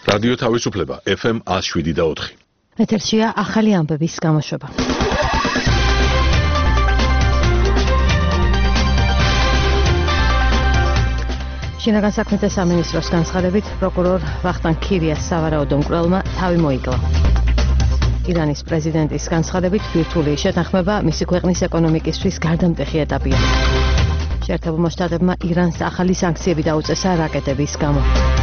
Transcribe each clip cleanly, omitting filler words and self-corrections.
რადიო თავისუფლება FM 107.4. ეთერშია ახალი ამბების გამოშვება. შინაგან საქმეთა სამინისტროს განცხადებით პროკურორ ვახტანგ ქირიას სავარაუდო მკვლელმა თავი მოიკლა. ირანის პრეზიდენტის განცხადებით ბირთვული შეთანხმება მისი ქვეყნის ეკონომიკისთვის გარდამტეხი ეტაპია. შეერთებულმა შტატებმა ირანს ახალი სანქციები დაუწესა რაკეტების გამო.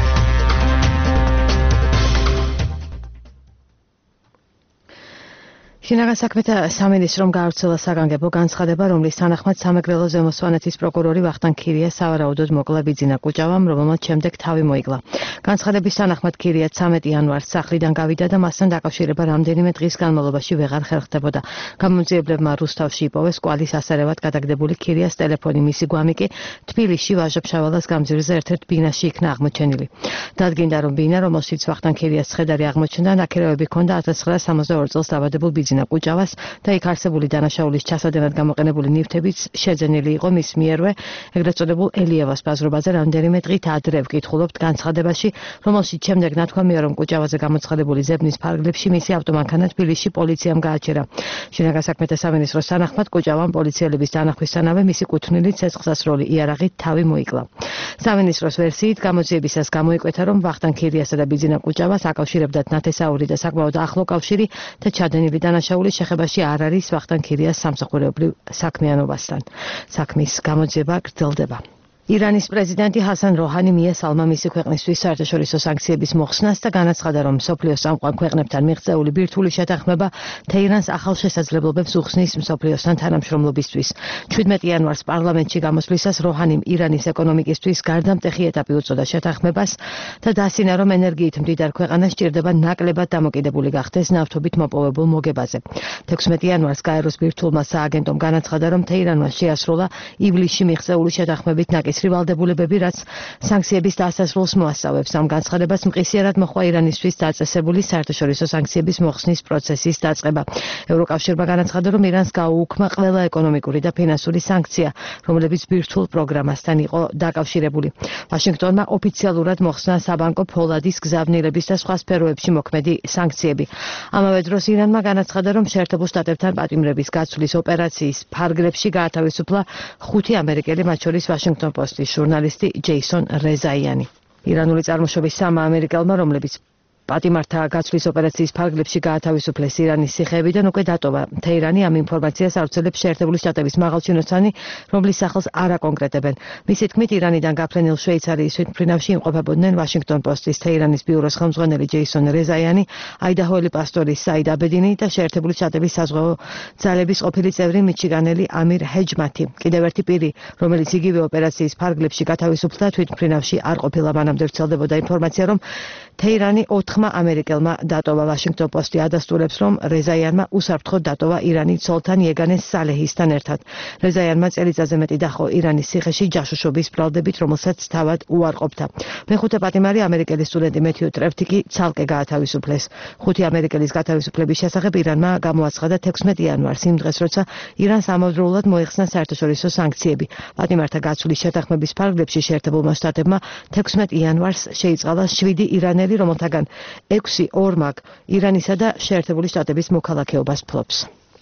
შინაგან საქმეთა სამინისტრომ გაავრცელა საგანგებო განცხადება, რომლის თანახმად სამეგრელო ზემო სვანეთის პროკურორი ვახტანგ ქირია სავარაუდოდ მოკლა ბიძინა კუჭავამ, რომელმაც შემდეგ თავი მოიკლა. განცხადების თანახმად ქირია 13 იანვარს სახლიდან გავიდა და მასთან დაკავშირება რამდენიმე დღის განმავლობაში ვეღარ ხერხდებოდა. გამომძიებლებმა რუსთავში იპოვეს კვალის ასარევად გადაგდებული ქირიას ტელეფონი, მისი გვამი კი თბილისში ვაჟა-ფშაველას გამზირზე ერთ-ერთ ბინაში იქნა აღმოჩენილი. დადგინდა, რომ ბინა, რომელშიც ვახტანგ ქირიას ცხედარი აღმოჩნდა, ნაქირავები ჰქონდა 1962 წელს დაბადებულ ბიძინა კუჭავას და იქ არსებული დანაშაულის ჩასადენად გამოყენებული ნივთებიც შეძენილი იყო მის მიერვე, ეგრეთ წოდებულ ელიევას ბაზრობაზე რამდენიმე დღით ადრე ვკითხულობთ განცხადებაში, რომელშიც შემდეგ ნათქვამია, რომ კუჭავაზე გამოცხადებული ზებნის ფარგლებში მისი ავტომანქანა თბილისში პოლიციამ გააჩერა. შინაგან საქმეთა სამინისტროს თანახმად კუჭავამ პოლიციელების დანახვისთანავე მისი კუთვნილი ცეცხლსასროლი იარაღით თავი მოიკლა. სამინისტროს ვერსიით გამოძიებისას გამოიკვეთა, რომ ვახტანგ ქირიასა და ბიძინა კუჭავას აკავშირებდათ ნათესაური და საკმაოდ ახლო კავშირი და ჩადენილი დანაშაულის შეხებაში არ არის ვახტანგ ქირიას სამსახურეობრივ საქმიანობასთან. საქმის გამოძიება გრძელდება. ირანის პრეზიდენტი ჰასან როჰანი მიესალმა მისი ქვეყნისთვის საერთაშორისო სანქციების მოხსნას და განაცხადა, რომ მსოფლიოს წამყვან ქვეყნებთან მიღწეული ბირთვული შეთანხმება თეირანს ახალ შესაძლებლობებს უხსნის მსოფლიოსთან თანამშრომლობისთვის. 17 იანვარს პარლამენტში გამოსვლისას როჰანიმ ირანის ეკონომიკისთვის გარდამტეხი ეტაპი უწოდა შეთანხმებას და დასინა, რომ ენერგიით მდიდარ ქვეყანას სჭირდება ნაკლებად დამოკიდებული გახდეს ნავთობით მოპოვებულ მოგებაზე. 16 იანვარს გაეროს ბირთვულმა სააგენტომ განაცხადა, რომ თეირანმა შეასრულა ივლისში მიღწეული შეთანხმებით ნაკისრი ვალდებულებები, რაც სანქციების დასასრულს მოასწავებს. ამ განცხადებას მყისიერად მოჰყვა ირანისთვის დაწესებული საერთაშორისო სანქციების მოხსნის პროცესის დაწყება. ევროკავშირმა განაცხადა, რომ ირანს გაუუქმა ყველა ეკონომიკური და ფინანსური სანქცია, რომლებიც ბირთვულ პროგრამასთან იყო დაკავშირებული. ვაშინგტონმა ოფიციალურად მოხსნა საბანკო ფოლადის, გზავნილების და სხვა სფეროებში მოქმედი სანქციები. ამავე დროს ირანმა განაცხადა, რომ შეერთებულ შტატებთან პატიმრების გაცვლის ოპერაციის ფარგლებში გაათავისუფლა 5 ამერიკელი, მათ შორის ვაშინგტონ პოსტის ჟურნალისტი ჯეისონ რეზაიანი. ირანული წარმოშობის 3 ამერიკელმა, რომლებიც პატიმართა გაცვლის ოპერაციის ფარგლებში გაათავისუფლეს ირანის სიხეებიდან, უკვე დატოვა. თეირანი ამ ინფორმაციას ავრცელებს შეერთებული შტატების მაღალჩინოსანი, რომლის სახელს არ აკონკრეტებენ. მისი თქმით, ირანიდან გაფრენილ შვეიცარიის თვითმფრინავში იმყოფებოდნენ ვაშინგტონ პოსტის თეირანის ბიუროს ხელმძღვანელი ჯეისონ რეზაიანი, აიდაჰოელი პასტორი საიდ აბედინი და შეერთებული შტატების საზღვაო ძალების ყოფილი წევრი მიჩიგანელი ამირ ჰეჯმათი. კიდევ ერთი პირი, რომელიც იგივე ოპერაციის ფარგლებში გათავისუფლდა, თვითმფრინავში არ ყოფილა, მანამდე ვრცელდებოდა ინფორმაცია, რომ თეირანი 4 ამერიკელმა დატოვა. ვაშინგტონ პოსტი ადასტურებს, რომ რეზაიანმა უსაფრთხოდ დატოვა ირანის ცოლთან იეგანეს სალეჰისთან ერთად. რეზაიანმა წელიწადზე მეტი დახო ირანის ციხეში ჯაშუშობის ბრალდებით, რომელსაც თავად უარყოფდა. მეხუთე პატიმარი ამერიკელი სტუდენტი მეთიუ ტრეფტიკი ცალკე გაათავისუფლეს. 5 ამერიკელის გათავისუფლების შესახებ ირანმა გამოაცხადა 16 იანვარს, იმ დღეს, როცა ირანს ამავდროულად მოიხსნა საერთაშორისო სანქციები. პატიმართა გაცვლის შეთანხმების ფარგლებში შეერთებულმა შტატებმა 16 იანვარს შეიწყალა 7 ირანელი, რომელთაგან 6 ორმაგ ირანისა და შეერთებული შტატების მოქალაქეობას ფლობს.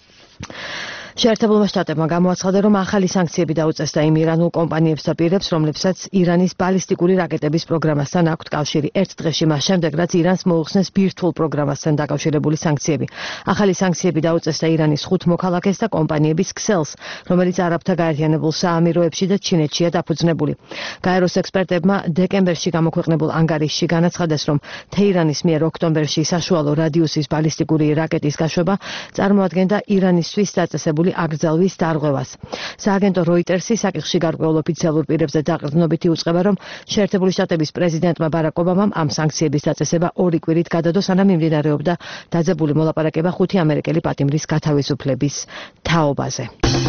შეერთებულმა შტატებმა გამოაცხადა, რომ ახალი სანქციები დაუწესდა იმ ირანულ კომპანიებს და პირებს, რომლებსაც ირანის ბალისტიკური რაკეტების პროგრამასთან აქვთ კავშირი. ერთ დღეში მას შემდეგ, რაც ირანს მოუხსნეს ბირთვულ პროგრამასთან დაკავშირებული სანქციები. ახალი სანქციები დაუწესდა ირანის 5 მოქალაქეს და კომპანიების ქსელს, რომელიც არაბთა გაერთიანებულ საამიროებში და ჩინეთშია დაფუძნებული. გაეროს ექსპერტებმა დეკემბერში გამოქვეყნებულ ანგარიშში განაცხადეს, რომ თეირანის მიერ ოქტომბერში საშუალო რადიუსის ბალისტიკური რაკეტის გაშვება წარმოადგენდა ირანისთვის დაწესებული აკრძალვის დარღვევას. სააგენტო როიტერსი საკითხში გარკვეულ ოფიციალურ პირებზე დაყრდნობითი უწყება, რომ შეერთებული შტატების პრეზიდენტმა ბარაკ ობამამ ამ სანქციების დაწესება 2 კვირით გადადო, სანამ მიმდინარეობდა დაძაბული მოლაპარაკება 5 ამერიკელი პატიმრის გათავისუფლების თაობაზე.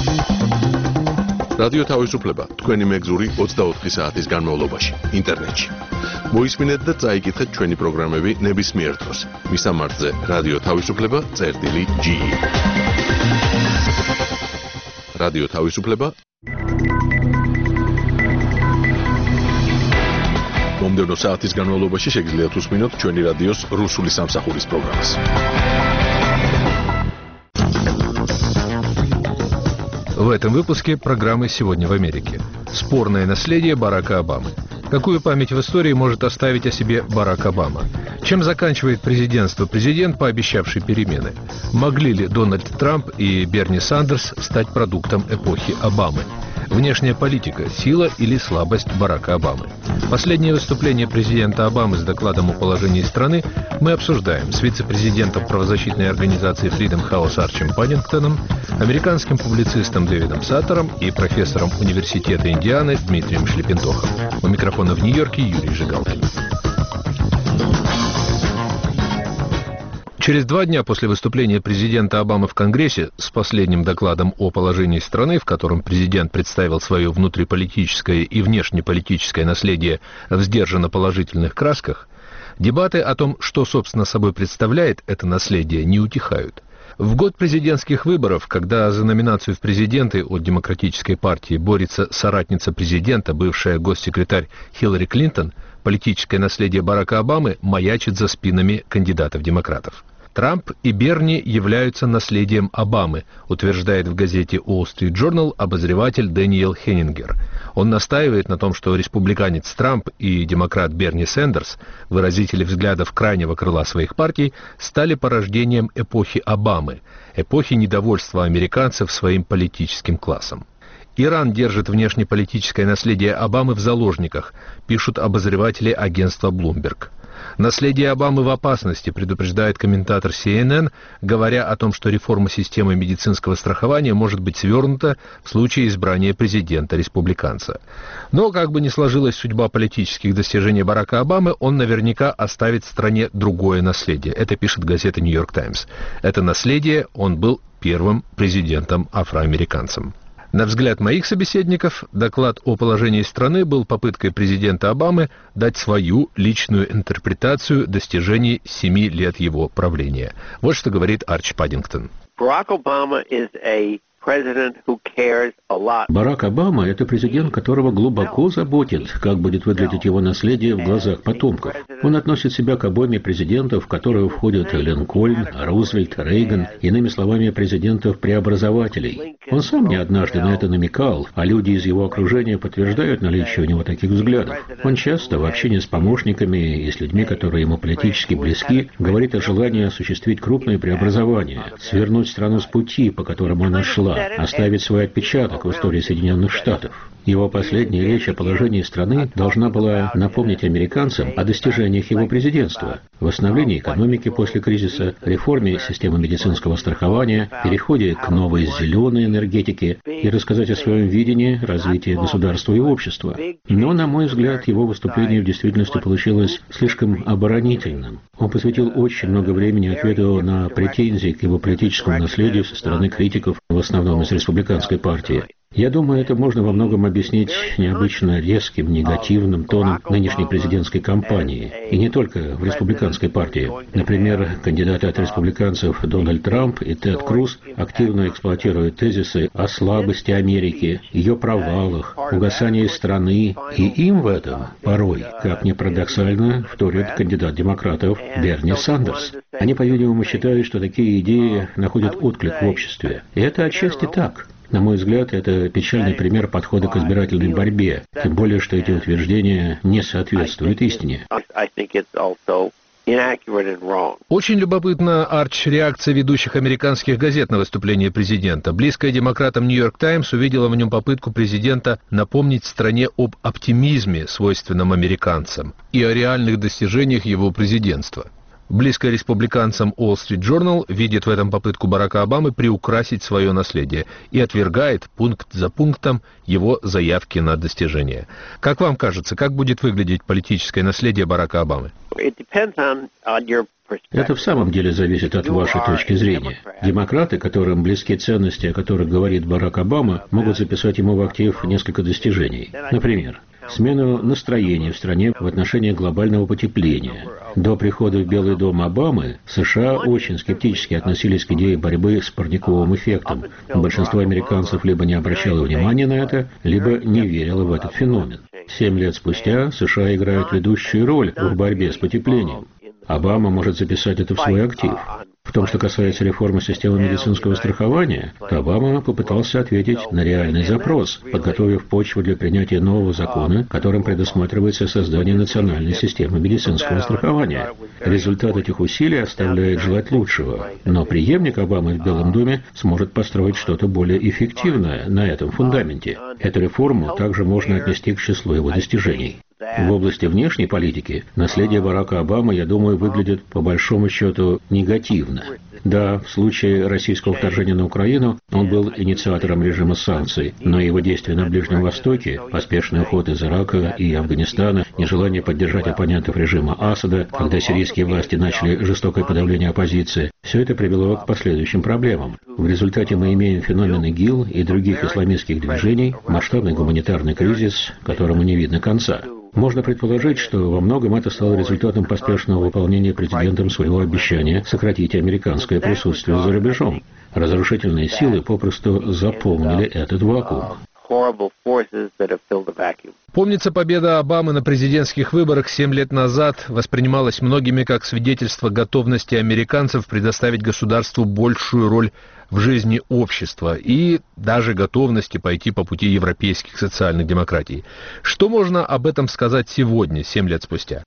რადიო თავისუფლება თქვენი მეგზური 24 საათის განმავლობაში ინტერნეტში. მოისმინეთ და წაიკითხეთ ჩვენი პროგრამები ნებისმიერ დროს. მისამართზე რადიო თავისუფლება.ge. რადიო თავისუფლება მომდევნო საათის განმავლობაში შეგიძლიათ უსმინოთ ჩვენი რადიოს რუსული სამსახურის პროგრამას. В этом выпуске программы «Сегодня в Америке». Спорное наследие Барака Обамы. Какую память в истории может оставить о себе Барак Обама? Чем заканчивает президентство президент, пообещавший перемены? Могли ли Дональд Трамп и Берни Сандерс стать продуктом эпохи Обамы? Внешняя политика – сила или слабость Барака Обамы? Последнее выступление президента Обамы с докладом о положении страны мы обсуждаем с вице-президентом правозащитной организации Freedom House Арчем Паддингтоном, американским публицистом Дэвидом Саттером и профессором Университета Индианы Дмитрием Шлепентохом. У микрофона в Нью-Йорке Юрий Жигалкин. Через 2 дня после выступления президента Обамы в Конгрессе с последним докладом о положении страны, в котором президент представил свое внутриполитическое и внешнеполитическое наследие в сдержанно положительных красках, дебаты о том, что, собственно, собой представляет это наследие, не утихают. В год президентских выборов, когда за номинацию в президенты от Демократической партии борется соратница президента, бывшая госсекретарь Хиллари Клинтон, политическое наследие Барака Обамы маячит за спинами кандидатов-демократов. Трамп и Берни являются наследием Обамы, утверждает в газете Wall Street Journal обозреватель Дэниел Хеннингер. Он настаивает на том, что республиканец Трамп и демократ Берни Сандерс, выразители взглядов крайнего крыла своих партий, стали порождением эпохи Обамы, эпохи недовольства американцев своим политическим классом. Иран держит внешнеполитическое наследие Обамы в заложниках, пишут обозреватели агентства Bloomberg. Наследие Обамы в опасности, предупреждает комментатор CNN, говоря о том, что реформа системы медицинского страхования может быть свернута в случае избрания президента-республиканца. Но, как бы ни сложилась судьба политических достижений Барака Обамы, он наверняка оставит стране другое наследие. Это пишет газета New York Times. Это наследие он был первым президентом-афроамериканцем. На взгляд моих собеседников, доклад о положении страны был попыткой президента Обамы дать свою личную интерпретацию достижений 7 лет его правления. Вот что говорит Арч Паддингтон. Барак Обама – это президент, которого глубоко заботит, как будет выглядеть его наследие в глазах потомков. Он относит себя к обойме президентов, в которые входят Линкольн, Рузвельт, Рейган, иными словами, президентов-преобразователей. Он сам не однажды на это намекал, а люди из его окружения подтверждают наличие у него таких взглядов. Он часто в общении с помощниками и с людьми, которые ему политически близки, говорит о желании осуществить крупные преобразования, свернуть страну с пути, по которому она шла, оставить свой отпечаток в истории Соединенных Штатов. Его последняя речь о положении страны должна была напомнить американцам о достижениях его президентства, восстановлении экономики после кризиса, реформе системы медицинского страхования, переходе к новой зеленой энергетике и рассказать о своем видении развития государства и общества. Но, на мой взгляд, его выступление в действительности получилось слишком оборонительным. Он посвятил очень много времени ответу на претензии к его политическому наследию со стороны критиков, в основном из республиканской партии. Я думаю, это можно во многом объяснить необычно резким, негативным тоном нынешней президентской кампании. И не только в республиканской партии. Например, кандидаты от республиканцев Дональд Трамп и Тед Круз активно эксплуатируют тезисы о слабости Америки, ее провалах, угасании страны. И им в этом порой, как ни парадоксально, вторит кандидат демократов Берни Сандерс. Они, по-видимому, считают, что такие идеи находят отклик в обществе. И это отчасти так. На мой взгляд, это печальный пример подхода к избирательной борьбе, тем более, что эти утверждения не соответствуют истине. Очень любопытна, Арч, реакция ведущих американских газет на выступление президента. Близкая демократам New York Times увидела в нем попытку президента напомнить стране об оптимизме, свойственном американцам, и о реальных достижениях его президентства. Близкая республиканцам Wall Street Journal видит в этом попытку Барака Обамы приукрасить свое наследие и отвергает пункт за пунктом его заявки на достижения. Как вам кажется, как будет выглядеть политическое наследие Барака Обамы? Это в самом деле зависит от вашей точки зрения. Демократы, которым близки ценности, о которых говорит Барак Обама, могут записать ему в актив несколько достижений. Например, смену настроения в стране в отношении глобального потепления. До прихода в Белый дом Обамы США очень скептически относились к идее борьбы с парниковым эффектом. Большинство американцев либо не обращало внимания на это, либо не верило в этот феномен. 7 лет спустя США играют ведущую роль в борьбе с потеплением. Обама может записать это в свой актив. В том, что касается реформы системы медицинского страхования, то Обама попытался ответить на реальный запрос, подготовив почву для принятия нового закона, которым предусматривается создание национальной системы медицинского страхования. Результат этих усилий оставляет желать лучшего, но преемник Обамы в Белом доме сможет построить что-то более эффективное на этом фундаменте. Эту реформу также можно отнести к числу его достижений. В области внешней политики наследие Барака Обамы, я думаю, выглядит по большому счету негативно. Да, в случае российского вторжения на Украину он был инициатором режима санкций, но его действия на Ближнем Востоке, поспешный уход из Ирака и Афганистана, нежелание поддержать оппонентов режима Асада, когда сирийские власти начали жестокое подавление оппозиции, все это привело к последующим проблемам. В результате мы имеем феномен ИГИЛ и других исламистских движений, масштабный гуманитарный кризис, которому не видно конца. Можно предположить, что во многом это стало результатом поспешного выполнения президентом своего обещания сократить американское присутствие за рубежом. Разрушительные силы попросту заполнили этот вакуум. Помнится, победа Обамы на президентских выборах 7 лет назад воспринималась многими как свидетельство готовности американцев предоставить государству большую роль в жизни общества и даже готовности пойти по пути европейских социальных демократий. Что можно об этом сказать сегодня, 7 лет спустя?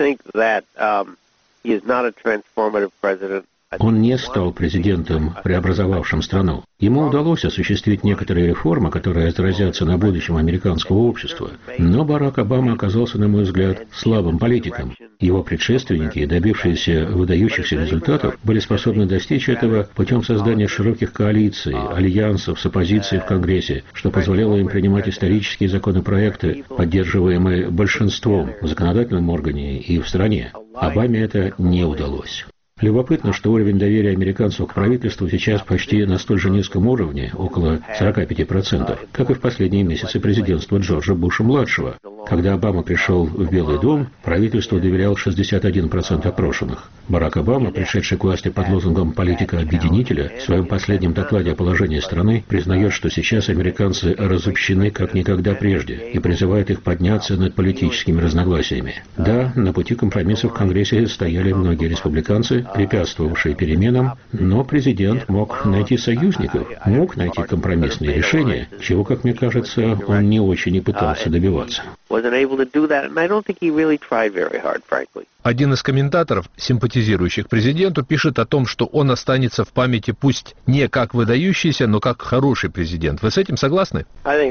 Он не стал президентом, преобразовавшим страну. Ему удалось осуществить некоторые реформы, которые отразятся на будущем американского общества. Но Барак Обама оказался, на мой взгляд, слабым политиком. Его предшественники, добившиеся выдающихся результатов, были способны достичь этого путем создания широких коалиций, альянсов с оппозицией в Конгрессе, что позволяло им принимать исторические законопроекты, поддерживаемые большинством в законодательном органе и в стране. Обаме это не удалось. Любопытно, что уровень доверия американцев к правительству сейчас почти на столь же низком уровне, около 45%, как и в последние месяцы президентства Джорджа Буша-младшего. Когда Обама пришел в Белый дом, правительству доверял 61% опрошенных. Барак Обама, пришедший к власти под лозунгом «политика-объединителя», в своем последнем докладе о положении страны признает, что сейчас американцы разобщены как никогда прежде и призывает их подняться над политическими разногласиями. Да, на пути компромиссов в Конгрессе стояли многие республиканцы, препятствовавшие переменам, но президент мог найти союзников, мог найти компромиссные решения, чего, как мне кажется, он не очень и пытался добиваться. Один из комментаторов, симпатизирующих президенту, пишет о том, что он останется в памяти пусть не как выдающийся, но как хороший президент. Вы с этим согласны?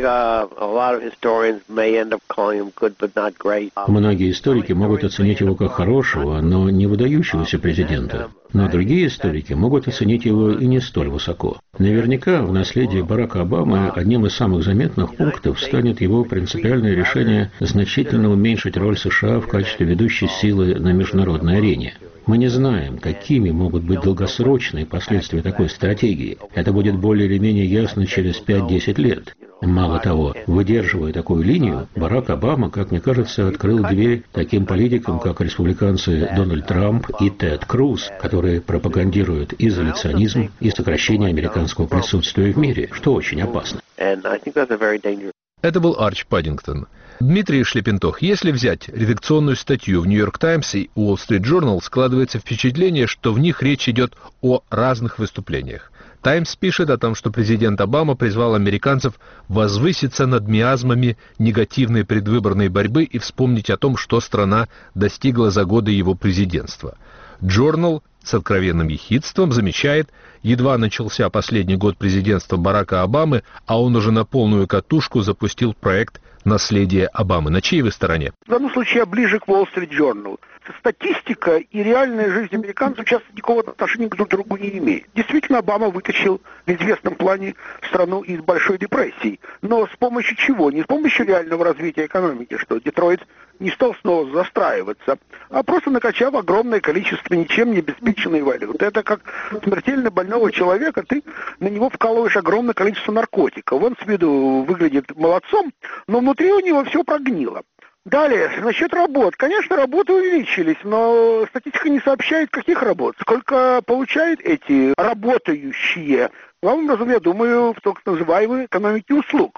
Многие историки могут оценить его как хорошего, но не выдающегося президента. Но другие историки могут оценить его и не столь высоко. Наверняка в наследии Барака Обамы одним из самых заметных пунктов станет его принципиальное решение значительно уменьшить роль США в качестве ведущей силы на международной арене. Мы не знаем, какими могут быть долгосрочные последствия такой стратегии. Это будет более или менее ясно через 5-10 лет. Мало того, выдерживая такую линию, Барак Обама, как мне кажется, открыл дверь таким политикам, как республиканцы Дональд Трамп и Тед Круз, которые пропагандируют изоляционизм и сокращение американского присутствия в мире, что очень опасно. Это был Арч Паддингтон. Дмитрий Шлепентох, если взять редакционную статью в «Нью-Йорк Таймс» и «Уолл Стрит Джорнал», складывается впечатление, что в них речь идет о разных выступлениях. «Таймс» пишет о том, что президент Обама призвал американцев возвыситься над миазмами негативной предвыборной борьбы и вспомнить о том, что страна достигла за годы его президентства. «Джорнал» с откровенным ехидством замечает, едва начался последний год президентства Барака Обамы, а он уже на полную катушку запустил проект «Наследие Обамы». На чьей вы стороне? В данном случае я ближе к Wall Street Journal. Статистика и реальная жизнь американцев часто никакого отношения к друг другу не имеет. Действительно, Обама вытащил в известном плане страну из Большой депрессии. Но с помощью чего? Не с помощью реального развития экономики, что Детройт не стал снова застраиваться, а просто накачав огромное количество ничем не обеспеченной валюты. Это как смертельно больного человека, ты на него вкалываешь огромное количество наркотиков. Он с виду выглядит молодцом, но внутри у него все прогнило. Далее, насчет работ. Конечно, работы увеличились, но статистика не сообщает, каких работ. Сколько получают эти работающие. Главным образом, я думаю, в так называемой экономике услуг.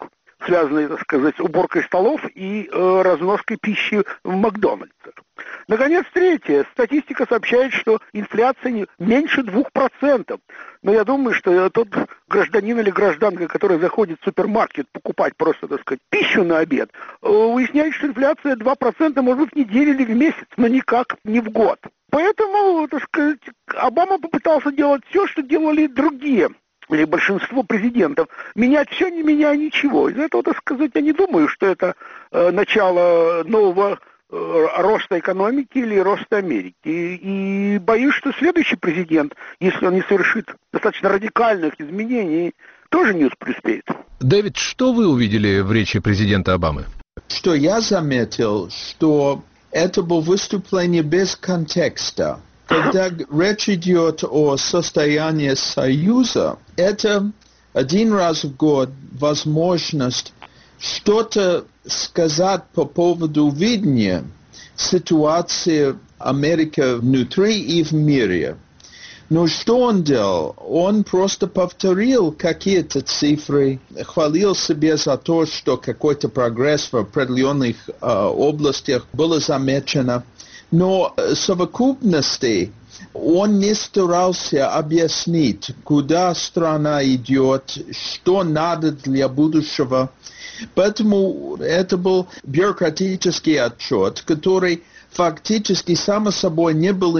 связанные, так сказать, с уборкой столов и разноской пищи в Макдональдсах. Наконец, третье. Статистика сообщает, что инфляция меньше 2%. Но я думаю, что тот гражданин или гражданка, который заходит в супермаркет покупать просто, так сказать, пищу на обед, выясняет, что инфляция 2% может быть в неделю или в месяц, но никак не в год. Поэтому, так сказать, Обама попытался делать все, что делали другие, или большинство президентов. Менять все, не меняя ничего. Из этого, так сказать, я не думаю, что это начало нового роста экономики или роста Америки. И боюсь, что следующий президент, если он не совершит достаточно радикальных изменений, тоже не преуспеет. Дэвид, что вы увидели в речи президента Обамы? Что я заметил, что это было выступление без контекста. Когда речь идет о состоянии Союза, это один раз в год возможность что-то сказать по поводу видения ситуации Америки внутри и в мире. Но что он делал? Он просто повторил какие-то цифры, хвалил себя за то, что какой-то прогресс в определенных областях был замечен. Но в совокупности он не старался объяснить, куда страна идет, что надо для будущего. Поэтому это был бюрократический отчет, который фактически само собой не был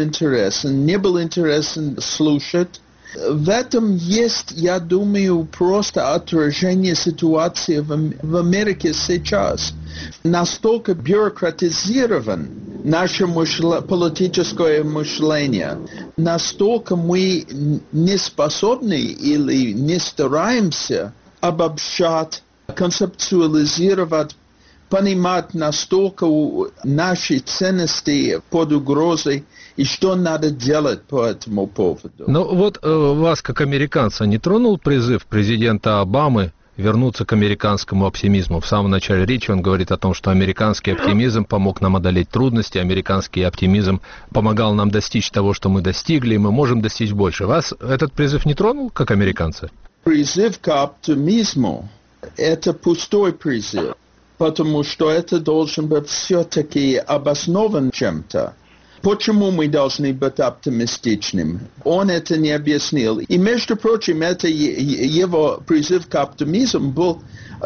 интересен слушать. В этом есть, я думаю, просто отражение ситуации в Америке сейчас. Настолько бюрократизирован наше политическое мышление, настолько мы не способны или не стараемся обобщать, концептуализировать, понимать настолько наши ценности под угрозой и что надо делать по этому поводу. Но вот вас, как американца, не тронул призыв президента Обамы вернуться к американскому оптимизму? В самом начале речи он говорит о том, что американский оптимизм помог нам одолеть трудности, американский оптимизм помогал нам достичь того, что мы достигли, и мы можем достичь больше. Вас этот призыв не тронул, как американца? Призыв к оптимизму – это пустой призыв, потому что это должен быть все-таки обоснован чем-то. Почему мы должны быть оптимистичными? Он это не объяснил. И, между прочим, это его призыв к оптимизму был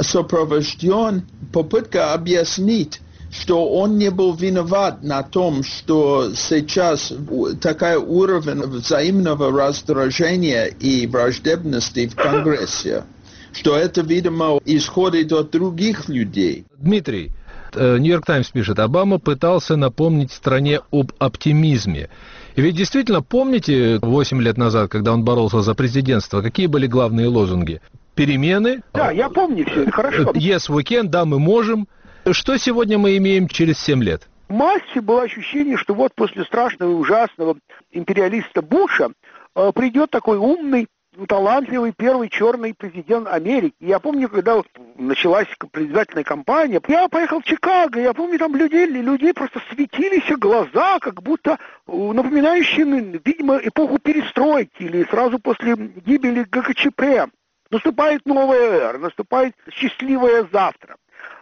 сопровожден попыткой объяснить, что он не был виноват на том, что сейчас такой уровень взаимного раздражения и враждебности в Конгрессе, что это, видимо, исходит от других людей. Дмитрий, Нью-Йорк Таймс пишет, Обама пытался напомнить стране об оптимизме. И ведь действительно, помните, 8 лет назад, когда он боролся за президентство, какие были главные лозунги? Перемены. Да, я помню все, это хорошо. Yes, we can, да, мы можем. Что сегодня мы имеем через 7 лет? В массе было ощущение, что вот после страшного и ужасного империалиста Буша придет такой умный, талантливый первый черный президент Америки. Я помню, когда началась предвыборная кампания, я поехал в Чикаго, я помню, там людей просто светились глаза, как будто напоминающие, видимо, эпоху перестройки или сразу после гибели ГКЧП. Наступает новая эра, наступает счастливое завтра.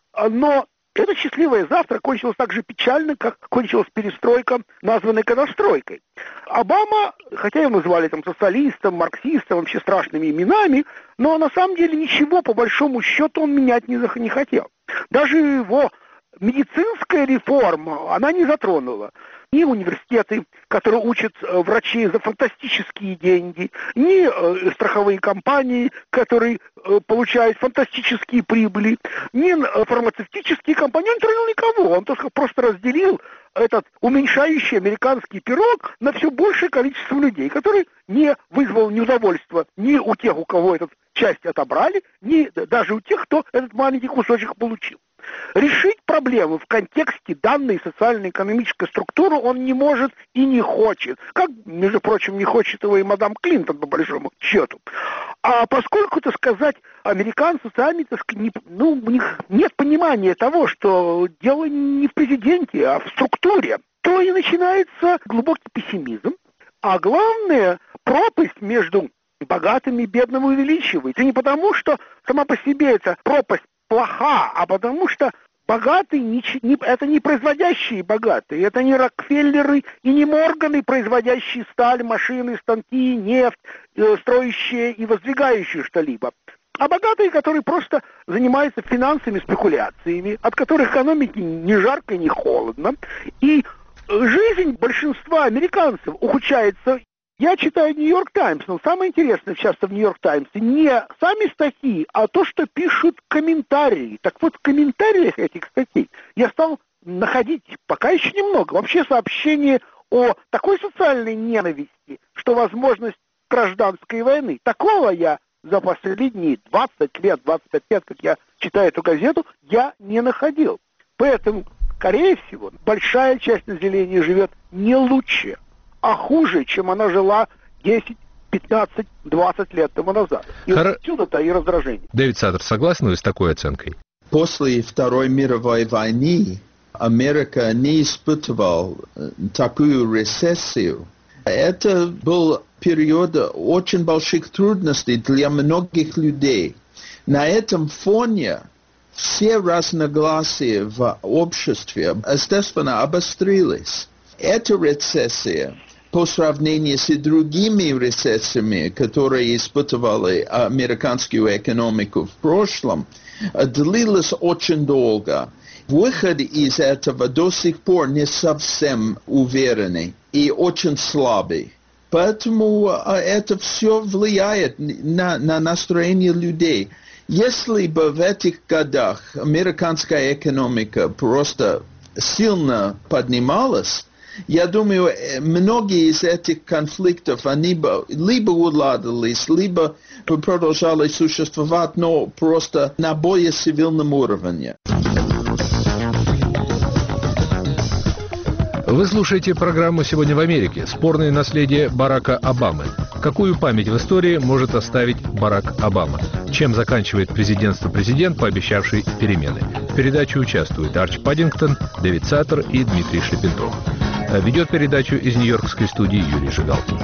Но это счастливое завтра кончилось так же печально, как кончилась перестройка, названная катастройкой. Обама, хотя его называли там социалистом, марксистом, вообще страшными именами, но на самом деле ничего по большому счету он менять не хотел. Даже его медицинская реформа, она не затронула ни университеты, которые учат врачей за фантастические деньги, ни страховые компании, которые получают фантастические прибыли, ни фармацевтические компании. Он не тронул никого, он просто разделил этот уменьшающий американский пирог на все большее количество людей, который не вызвал неудовольствия ни у тех, у кого эту часть отобрали, ни даже у тех, кто этот маленький кусочек получил. Решить проблемы в контексте данной социально-экономической структуры он не может и не хочет. Как, между прочим, не хочет его и мадам Клинтон, по большому счету. А поскольку, так сказать, американцы сами, так сказать, у них нет понимания того, что дело не в президенте, а в структуре, то и начинается глубокий пессимизм. А главное, пропасть между богатыми и бедными увеличивается. И не потому, что сама по себе эта пропасть плоха, а потому что богатые это не производящие богатые, это не Рокфеллеры и не Морганы, производящие сталь, машины, станки, нефть, строящие и воздвигающие что-либо. А богатые, которые просто занимаются финансовыми спекуляциями, от которых экономики ни жарко, ни холодно. И жизнь большинства американцев ухудшается. Я читаю «Нью-Йорк Таймс», но самое интересное часто в «Нью-Йорк Таймс» не сами статьи, а то, что пишут комментарии. Так вот, в комментариях этих статей я стал находить, пока еще немного, вообще сообщения о такой социальной ненависти, что возможность гражданской войны. Такого я за последние 20 лет, 25 лет, как я читаю эту газету, я не находил. Поэтому, скорее всего, большая часть населения живет не лучше, а хуже, чем она жила 10, 15, 20 лет тому назад. И отсюда-то и раздражение. Дэвид Саттер, согласны вы с такой оценкой? После Второй мировой войны Америка не испытывала такую рецессию. Это был период очень больших трудностей для многих людей. На этом фоне все разногласия в обществе, естественно, обострились. Эта рецессия, по сравнению с другими рецессиями, которые испытывали американскую экономику в прошлом, длилась очень долго. Выход из этого до сих пор не совсем уверенный и очень слабый. Поэтому это все влияет на настроение людей. Если бы в этих годах американская экономика просто сильно поднималась, я думаю, многие из этих конфликтов, они бы либо уладились, либо продолжали существовать, но просто на более цивильном уровне. Вы слушаете программу «Сегодня в Америке». Спорное наследие Барака Обамы. Какую память в истории может оставить Барак Обама? Чем заканчивает президентство президент, пообещавший перемены? В передаче участвуют Арчи Паддингтон, Дэвид Саттер и Дмитрий Шлепентов. Ведет передачу из нью-йоркской студии Юрий Жигалкин.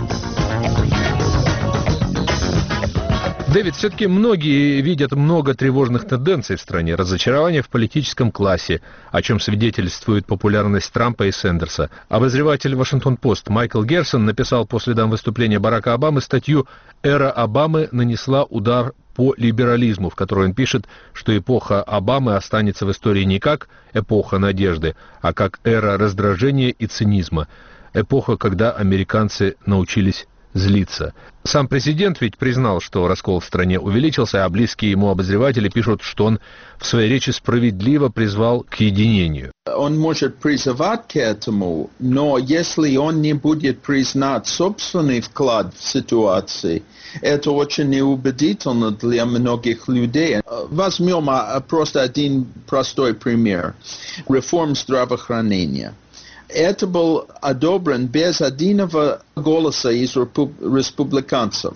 Дэвид, все-таки многие видят много тревожных тенденций в стране, разочарование в политическом классе, о чем свидетельствует популярность Трампа и Сэндерса. Обозреватель «Вашингтон-Пост» Майкл Герсон написал по следам выступления Барака Обамы статью «Эра Обамы нанесла удар по либерализму», в которой он пишет, что эпоха Обамы останется в истории не как эпоха надежды, а как эра раздражения и цинизма, эпоха, когда американцы научились злиться. Сам президент ведь признал, что раскол в стране увеличился, а близкие ему обозреватели пишут, что он в своей речи справедливо призвал к единению. Он может призывать к этому, но если он не будет признать собственный вклад в ситуацию, это очень неубедительно для многих людей. Возьмем просто один простой пример. Реформа здравоохранения. Это был одобрен без единого голоса из республиканцев.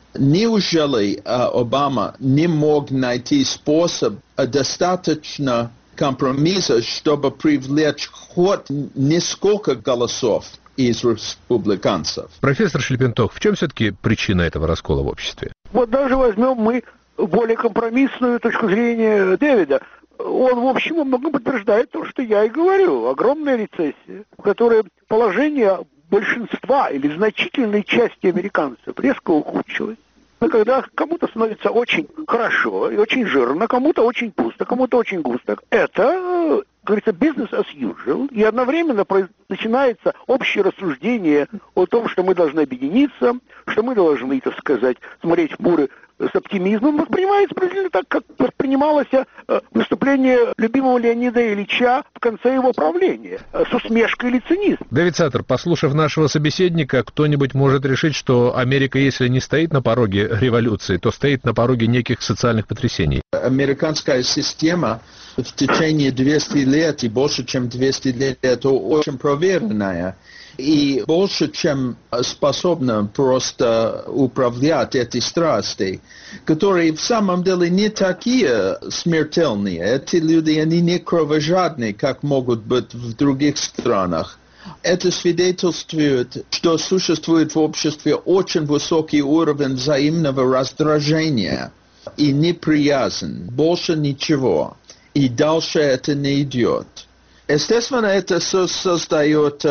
Неужели Обама не мог найти способ достаточно компромисса, чтобы привлечь хоть несколько голосов из республиканцев? Профессор Шлепентов, в чем все-таки причина этого раскола в обществе? Вот даже возьмем мы более компромиссную точку зрения Дэвида. Он, в общем, во многом подтверждает то, что я и говорю. Огромная рецессия, в которой положение большинства или значительной части американцев резко ухудшилось. И когда кому-то становится очень хорошо и очень жирно, кому-то очень пусто, кому-то очень густо, это, говорится, business as usual. И одновременно начинается общее рассуждение о том, что мы должны объединиться, что мы должны, так сказать, смотреть в буры с оптимизмом, воспринимается приблизительно так, как воспринималось выступление любимого Леонида Ильича в конце его правления, с усмешкой или цинизмом. Дэвид Саттер, послушав нашего собеседника, кто-нибудь может решить, что Америка, если не стоит на пороге революции, то стоит на пороге неких социальных потрясений. Американская система в течение 200 лет и больше, чем 200 лет, это очень проверенная. И больше, чем способна просто управлять эти страсти, которые в самом деле не такие смертельные. Эти люди, они не кровожадные, как могут быть в других странах. Это свидетельствует, что существует в обществе очень высокий уровень взаимного раздражения. и неприязнь, больше ничего. И дальше это не идет. Естественно, это создает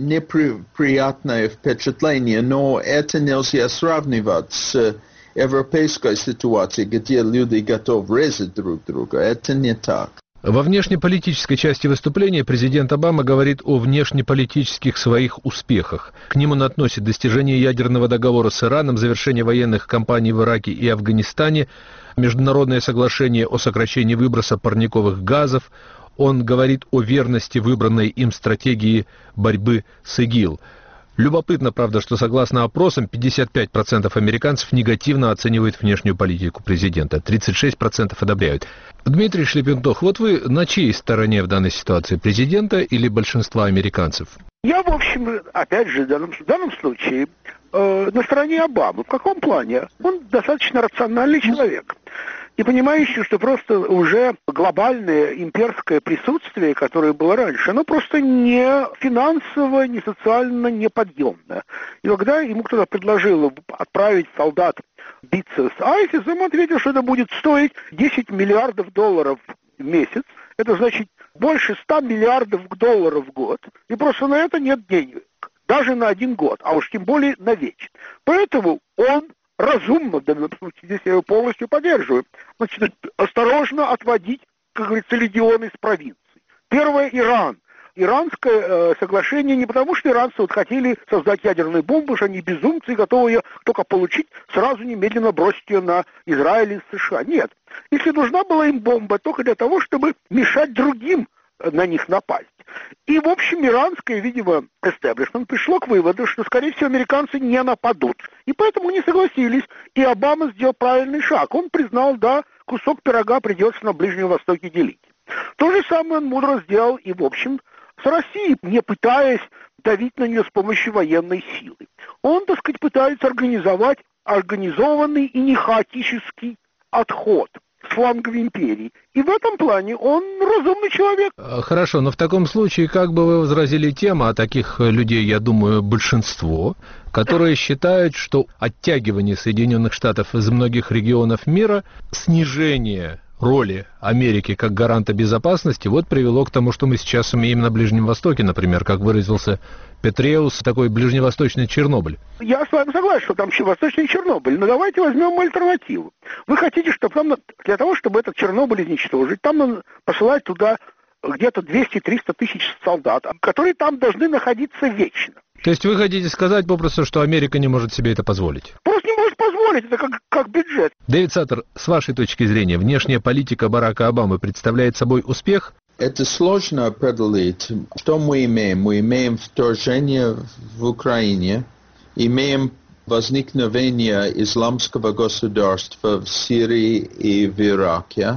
неприятное впечатление, но это нельзя сравнивать с европейской ситуацией, где люди готовы резать друг друга. Это не так. Во внешнеполитической части выступления президент Обама говорит о внешнеполитических своих успехах. К ним он относит достижение ядерного договора с Ираном, завершение военных кампаний в Ираке и Афганистане, международное соглашение о сокращении выброса парниковых газов. Он говорит о верности выбранной им стратегии борьбы с ИГИЛ. Любопытно, правда, что согласно опросам 55% американцев негативно оценивают внешнюю политику президента, 36% одобряют. Дмитрий Шлепентох, вот вы на чьей стороне в данной ситуации, президента или большинства американцев? Я, в общем, опять же, в данном случае на стороне Обамы. В каком плане? Он достаточно рациональный человек. И понимающий, что просто уже глобальное имперское присутствие, которое было раньше, оно просто не финансово, не социально неподъемное. И когда ему кто-то предложил отправить солдат биться с ISIS, он ответил, что это будет стоить $10 миллиардов в месяц. Это значит больше 100 миллиардов долларов в год. И просто на это нет денег. Даже на 1 год, а уж тем более на вечно. Поэтому он разумно, в данном случае, здесь я его полностью поддерживаю, значит, осторожно отводить, как говорится, легионы из провинций. Первое — Иран. Иранское соглашение не потому, что иранцы вот хотели создать ядерную бомбу, что они безумцы и готовы ее только получить, сразу немедленно бросить ее на Израиль и США. Нет. Если нужна была им бомба, только для того, чтобы мешать другим на них напасть. И, в общем, иранское, видимо, эстеблишмент пришло к выводу, что, скорее всего, американцы не нападут. И поэтому они согласились. И Обама сделал правильный шаг. Он признал, да, кусок пирога придется на Ближнем Востоке делить. То же самое он мудро сделал и, в общем, с Россией, не пытаясь давить на нее с помощью военной силы. Он, так сказать, пытается организовать организованный и не хаотический отход с флангов империи. И в этом плане он разумный человек. Хорошо, но в таком случае, как бы вы возразили тем, а таких людей, я думаю, большинство, которые считают, что оттягивание Соединенных Штатов из многих регионов мира, снижение роли Америки как гаранта безопасности, вот привело к тому, что мы сейчас имеем на Ближнем Востоке, например, как выразился Петреус, такой ближневосточный Чернобыль. Я с вами согласен, что там восточный Чернобыль, но давайте возьмем альтернативу. Вы хотите, чтобы там, для того, чтобы этот Чернобыль изничтожить, там надо посылать туда где-то 200-300 тысяч солдат, которые там должны находиться вечно. То есть вы хотите сказать попросту, что Америка не может себе это позволить? Просто не может позволить, это как бюджет. Дэвид Саттер, с вашей точки зрения, внешняя политика Барака Обамы представляет собой успех? Это сложно определить. Что мы имеем? Мы имеем вторжение в Украине, имеем возникновение исламского государства в Сирии и в Ираке.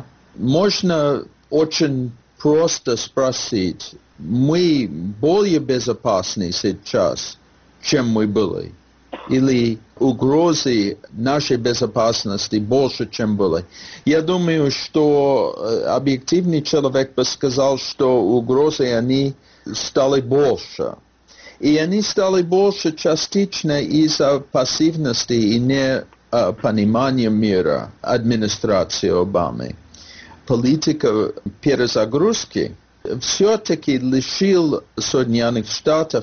Можно очень просто спросить, мы более безопасны сейчас, чем мы были? Или угрозы нашей безопасности больше, чем были? Я думаю, что объективный человек бы сказал, что угрозы они стали больше. И они стали больше частично из-за пассивности и непонимания мира администрации Обамы. Политика перезагрузки все-таки лишил Соединенных Штатов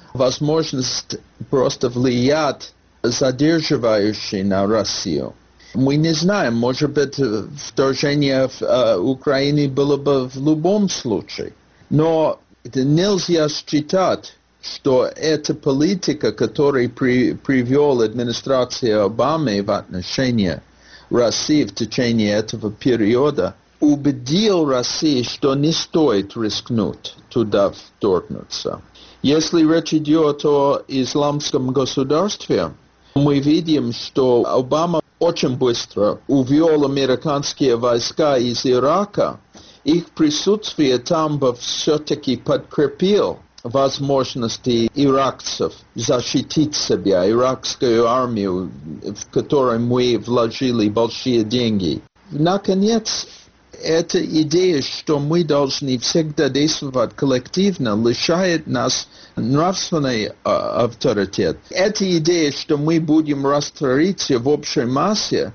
возможность просто влиять задерживающе на Россию. Мы не знаем, может быть, вторжение в Украину было бы в любом случае. Но нельзя считать, что эта политика, которую привела администрация Обамы в отношении России в течение этого периода, убедил Россию, что не стоит рискнуть туда вторгнуться. Если речь идет о исламском государстве, мы видим, что Обама очень быстро увел американские войска из Ирака. Их присутствие там бы все-таки подкрепил возможности иракцев защитить себя, иракскую армию, в которой мы вложили большие деньги. Наконец, эта идея, что мы должны всегда действовать коллективно, лишает нас нравственный авторитет. Эта идея, что мы будем раствориться в общей массе,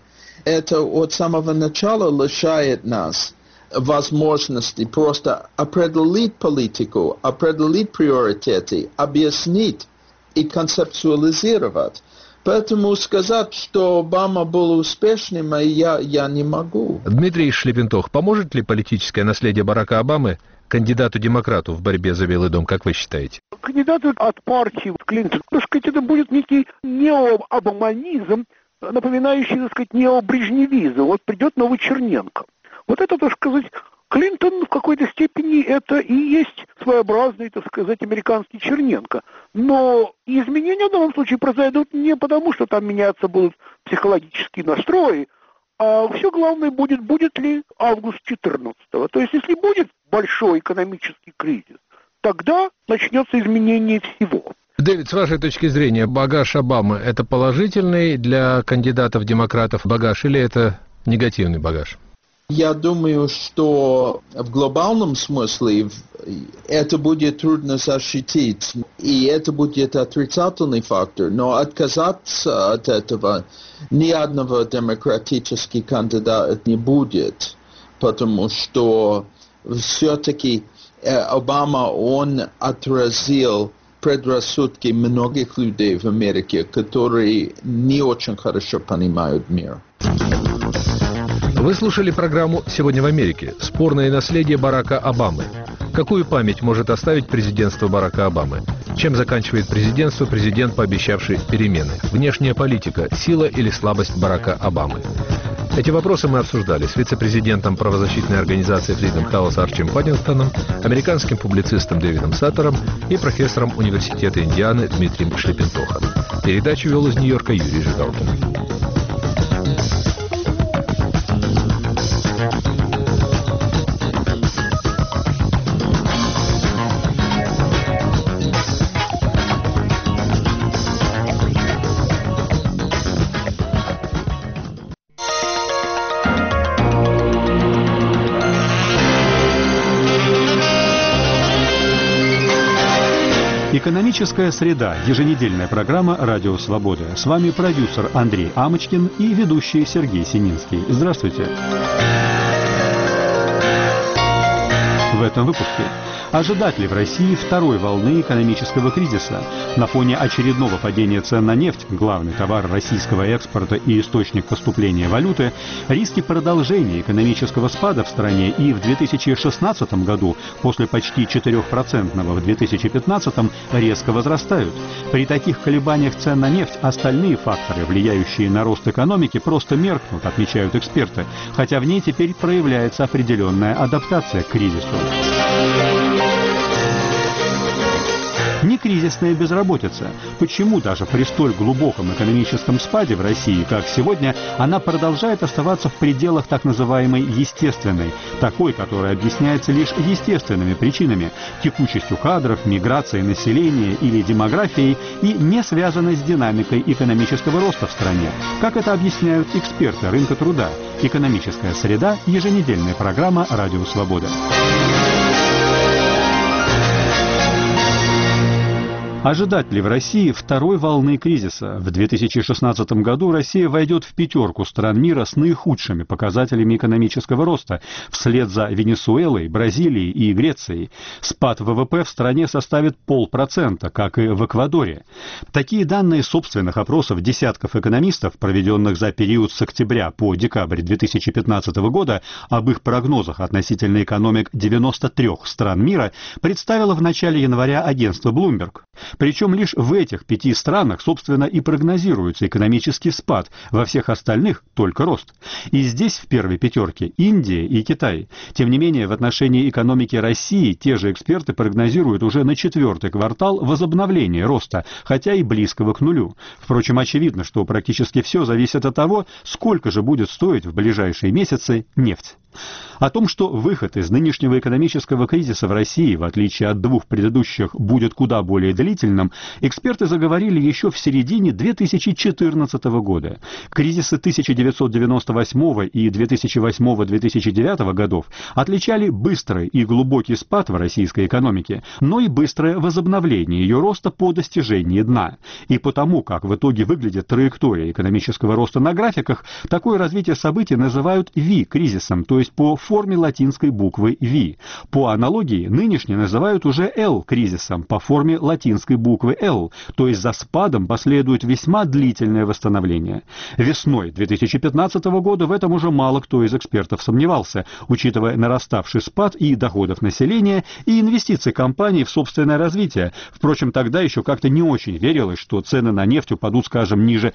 это от самого начала лишает нас возможности просто определить политику, определить приоритеты, объяснить и концептуализировать. Поэтому сказать, что Обама был успешным, я не могу. Дмитрий Шлепентох, поможет ли политическое наследие Барака Обамы кандидату-демократу в борьбе за Белый дом, как вы считаете? Кандидаты от партии Клинтон, так сказать, это будет некий неообаманизм, напоминающий, так сказать, необрежневизм. Вот придет новый Черненко. Вот это, так сказать, Клинтон в какой-то степени это и есть своеобразный, так сказать, американский Черненко. Но изменения в данном случае произойдут не потому, что там меняться будут психологические настрои, а все главное будет ли август 14-го. То есть, если будет большой экономический кризис, тогда начнется изменение всего. Дэвид, с вашей точки зрения, багаж Обамы – это положительный для кандидатов-демократов багаж или это негативный багаж? Я думаю, что в глобальном смысле это будет трудно защитить, и это будет отрицательный фактор, но отказаться от этого ни одного демократического кандидата не будет, потому что все-таки Обама, он отразил предрассудки многих людей в Америке, которые не очень хорошо понимают мир. Вы слушали программу «Сегодня в Америке. Спорное наследие Барака Обамы». Какую память может оставить президентство Барака Обамы? Чем заканчивает президентство президент, пообещавший перемены? Внешняя политика – сила или слабость Барака Обамы? Эти вопросы мы обсуждали с вице-президентом правозащитной организации Freedom House Арчи Паддингтоном, американским публицистом Дэвидом Саттером и профессором Университета Индианы Дмитрием Шлепентохом. Передачу вел из Нью-Йорка Юрий Жигалкин. Экономическая среда. Еженедельная программа «Радио Свобода». С вами продюсер Андрей Амочкин и ведущий Сергей Сининский. Здравствуйте. В этом выпуске. Ожидать ли в России второй волны экономического кризиса? На фоне очередного падения цен на нефть, главный товар российского экспорта и источник поступления валюты, риски продолжения экономического спада в стране и в 2016 году, после почти 4% в 2015 резко возрастают. При таких колебаниях цен на нефть остальные факторы, влияющие на рост экономики, просто меркнут, отмечают эксперты, хотя в ней теперь проявляется определенная адаптация к кризису. Некризисная безработица. Почему даже при столь глубоком экономическом спаде в России, как сегодня, она продолжает оставаться в пределах так называемой естественной, такой, которая объясняется лишь естественными причинами, текучестью кадров, миграцией населения или демографией и не связанной с динамикой экономического роста в стране, как это объясняют эксперты рынка труда. Экономическая среда. Еженедельная программа «Радио Свобода». Ожидать ли в России второй волны кризиса? В 2016 году Россия войдет в пятерку стран мира с наихудшими показателями экономического роста, вслед за Венесуэлой, Бразилией и Грецией. Спад ВВП в стране составит 0,5%, как и в Эквадоре. Такие данные собственных опросов десятков экономистов, проведенных за период с октября по декабрь 2015 года, об их прогнозах относительно экономик 93 стран мира, представило в начале января агентство Bloomberg. Причем лишь в этих 5 странах, собственно, и прогнозируется экономический спад, во всех остальных только рост. И здесь в первой пятерке Индия и Китай. Тем не менее, в отношении экономики России те же эксперты прогнозируют уже на 4-й квартал возобновление роста, хотя и близкого к нулю. Впрочем, очевидно, что практически все зависит от того, сколько же будет стоить в ближайшие месяцы нефть. О том, что выход из нынешнего экономического кризиса в России, в отличие от двух предыдущих, будет куда более длительным, длительном, эксперты заговорили еще в середине 2014 года. Кризисы 1998 и 2008-2009 годов отличали быстрый и глубокий спад в российской экономике, но и быстрое возобновление ее роста по достижении дна. И потому, как в итоге выглядит траектория экономического роста на графиках, такое развитие событий называют V-кризисом, то есть по форме латинской буквы V. По аналогии, нынешний называют уже L-кризисом по форме латинской буквы L, то есть за спадом последует весьма длительное восстановление. Весной 2015 года в этом уже мало кто из экспертов сомневался, учитывая нараставший спад и доходов населения, и инвестиции компаний в собственное развитие. Впрочем, тогда еще как-то не очень верилось, что цены на нефть упадут, скажем, ниже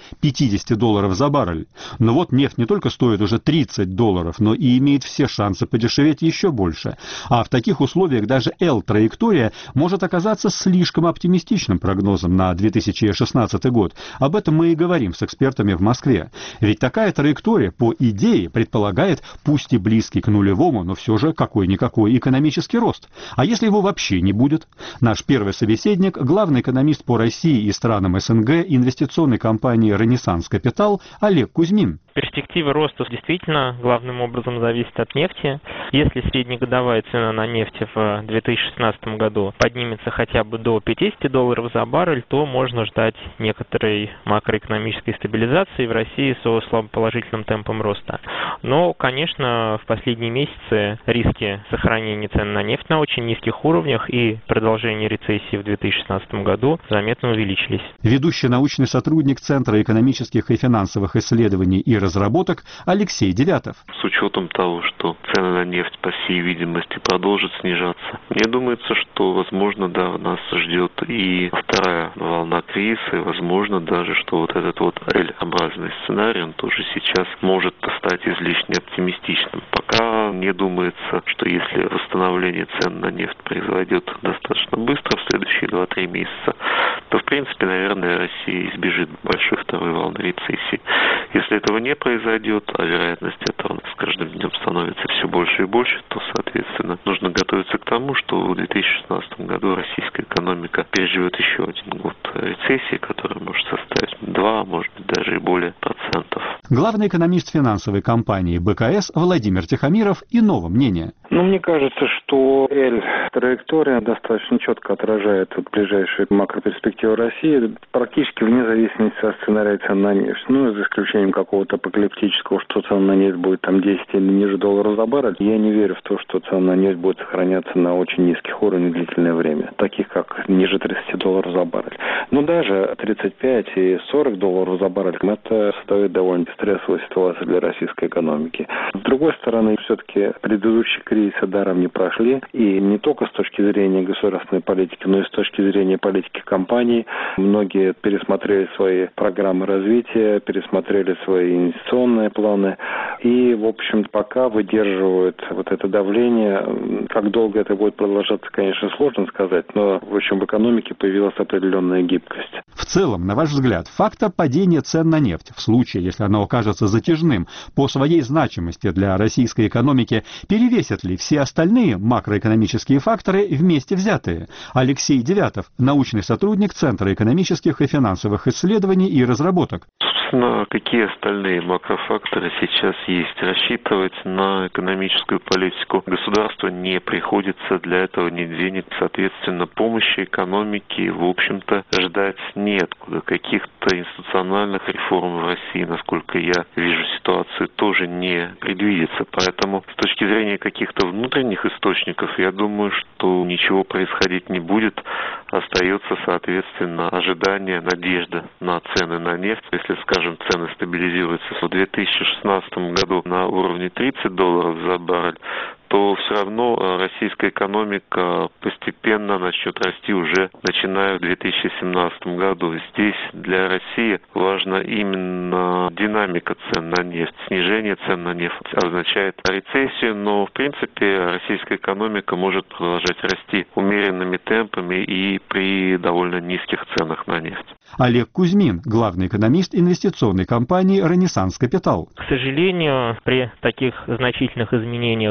$50 за баррель. Но вот нефть не только стоит уже $30, но и имеет все шансы подешеветь еще больше. А в таких условиях даже L-траектория может оказаться слишком оптимистичным прогнозом на 2016 год. Об этом мы и говорим с экспертами в Москве. Ведь такая траектория, по идее, предполагает, пусть и близкий к нулевому, но все же какой-никакой экономический рост. А если его вообще не будет? Наш первый собеседник, главный экономист по России и странам СНГ инвестиционной компании «Ренессанс Капитал» Олег Кузьмин. Перспективы роста действительно главным образом зависят от нефти. Если среднегодовая цена на нефть в 2016 году поднимется хотя бы до $50 за баррель, то можно ждать некоторой макроэкономической стабилизации в России со слабоположительным темпом роста. Но, конечно, в последние месяцы риски сохранения цен на нефть на очень низких уровнях и продолжения рецессии в 2016 году заметно увеличились. Ведущий научный сотрудник Центра экономических и финансовых исследований и разработок Алексей Девятов. С учетом того, что цены на нефть, по всей видимости, продолжат снижаться, мне думается, что, возможно, да, нас ждет и вторая волна кризиса, и, возможно, даже, что вот этот вот L-образный сценарий, он тоже сейчас может стать излишне оптимистичным. Пока мне думается, что если восстановление цен на нефть произойдет достаточно быстро, в следующие 2-3 месяца, то, в принципе, наверное, Россия избежит большой второй волны рецессии. Если этого не произойдет, а вероятность этого с каждым днем становится все больше и больше, то, соответственно, нужно готовиться к тому, что в 2016 году российская экономика переживет еще один год рецессии, которая может составить 2, может быть, даже и более процентов. Главный экономист финансовой компании БКС Владимир Тихомиров иного мнения. Мне кажется, что L-траектория достаточно четко отражает ближайшие макроперспективы России, практически вне зависимости от сценария цен на нефть. За исключением какого-то апокалиптического, что цена на нефть будет там 10 или ниже $1 за баррель. Я не верю в то, что цена на нефть будет сохраняться на очень низких уровнях длительное время, таких как ниже $30 за баррель. Но даже 35 и $40 за баррель, это создает довольно стрессовую ситуацию для российской экономики. С другой стороны, все-таки предыдущие кризисы даром не прошли, и не только с точки зрения государственной политики, но и с точки зрения политики компаний. Многие пересмотрели свои программы развития, пересмотрели свои инвестиционные планы, и, в общем, пока выдерживают вот это давление. Как долго это будет продолжаться, конечно, сложно сказать, но, в общем, в экономике появилась определенная гибкость. В целом, на ваш взгляд, фактор падения цен на нефть, в случае, если оно окажется затяжным, по своей значимости для российской экономики, перевесят ли все остальные макроэкономические факторы вместе взятые? Алексей Девятов, научный сотрудник Центра экономических и финансовых исследований и разработок. Собственно, какие остальные макрофакторы сейчас есть? Рассчитывать на экономическую политику государства не приходится, для этого нет денег, соответственно, помощи экономике, в общем-то, ждать неоткуда. Каких-то институциональных реформ в России, насколько я вижу ситуацию, тоже не предвидится. Поэтому с точки зрения каких-то внутренних источников, я думаю, что ничего происходить не будет. Остается, соответственно, ожидание, надежда на цены на нефть. Если, скажем, цены стабилизируются в 2016 году на уровне $30 за баррель, то все равно российская экономика постепенно начнет расти уже начиная в 2017 году. Здесь для России важна именно динамика цен на нефть. Снижение цен на нефть означает рецессию, но в принципе российская экономика может продолжать расти умеренными темпами и при довольно низких ценах на нефть. Олег Кузьмин, главный экономист инвестиционной компании «Ренессанс Капитал». К сожалению, при таких значительных изменениях цен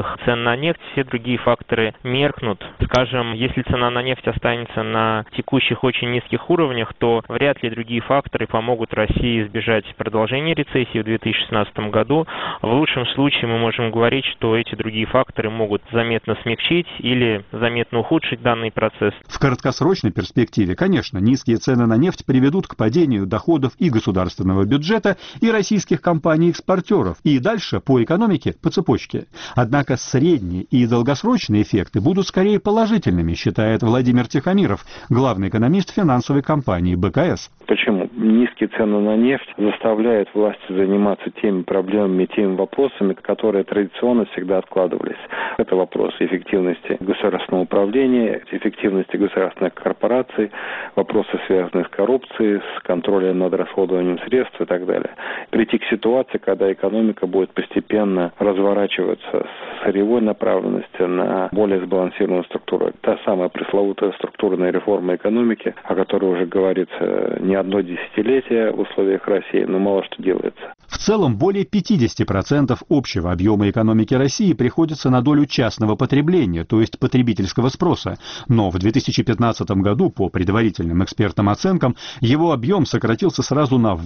на нефть, все другие факторы меркнут. Скажем, если цена на нефть останется на текущих очень низких уровнях, то вряд ли другие факторы помогут России избежать продолжения рецессии в 2016 году. В лучшем случае мы можем говорить, что эти другие факторы могут заметно смягчить или заметно ухудшить данный процесс. В краткосрочной перспективе, конечно, низкие цены на нефть приведут к падению доходов и государственного бюджета, и российских компаний-экспортеров, и дальше по экономике, по цепочке. Однако средние и долгосрочные эффекты будут скорее положительными, считает Владимир Тихомиров, главный экономист финансовой компании БКС. Почему? Низкие цены на нефть заставляют власти заниматься теми проблемами, теми вопросами, которые традиционно всегда откладывались. Это вопросы эффективности государственного управления, эффективности государственных корпораций, вопросы, связанные с коррупцией, с контролем над расходованием средств и так далее. Прийти к ситуации, когда экономика будет постепенно разворачиваться с сырьевой направленности на более сбалансированную структуру. Та самая пресловутая структурная реформа экономики, о которой уже говорится не одно десятилетие в условиях России, но мало что делается. В целом, более 50% общего объема экономики России приходится на долю частного потребления, то есть потребительского спроса. Но в 2015 году, по предварительным экспертным оценкам, его объем сократился сразу на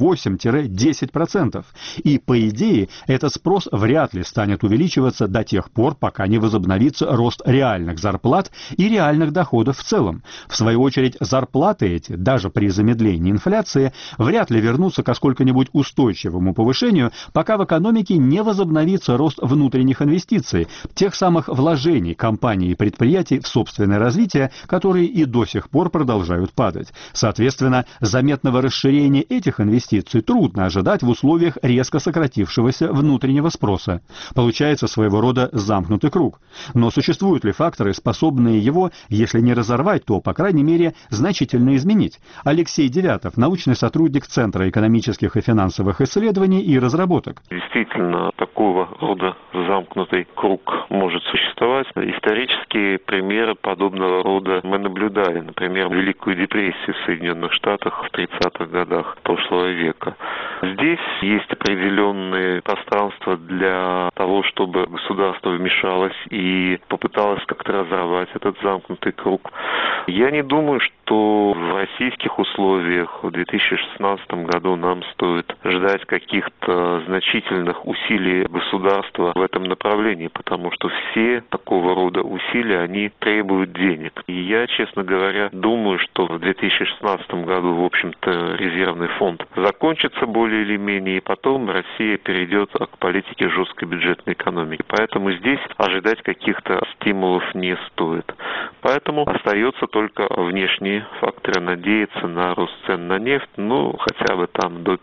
8-10%. И, по идее, этот спрос вряд ли станет увеличиваться до тех пор, пока не возобновится рост реальных зарплат и реальных доходов в целом. В свою очередь, зарплаты эти, даже при замедлении инфляции, вряд ли вернутся к сколько-нибудь устойчивому повышению, пока в экономике не возобновится рост внутренних инвестиций, тех самых вложений компаний и предприятий в собственное развитие, которые и до сих пор продолжают падать. Соответственно, заметного расширения этих инвестиций трудно ожидать в условиях резко сократившегося внутреннего спроса. Получается своего рода замкнутый круг. Но существуют ли факторы, способные его, если не разорвать, то, по крайней мере, значительно изменить? Алексей Девятов, научный сотрудник Центра экономических и финансовых исследований и разработок. Действительно, такого рода замкнутый круг может существовать. Исторические примеры подобного рода мы наблюдали. Например, Великую депрессию в Соединенных Штатах в 30-х годах прошлого века. Здесь есть определенные пространства для того, чтобы государство вмешалось и попыталось как-то разорвать этот замкнутый круг. Я не думаю, что в российских условиях в 2016 году нам стоит ждать каких-то значительных усилий государства в этом направлении, потому что все такого рода усилия, они требуют денег. И я, честно говоря, думаю, что в 2016 году, в общем-то, резервный фонд закончится более или менее, и потом Россия перейдет к политике жесткой бюджетной экономики. Поэтому здесь ожидать каких-то стимулов не стоит. Поэтому остается только внешние факторы, надеяться на рост цен на нефть, хотя бы там до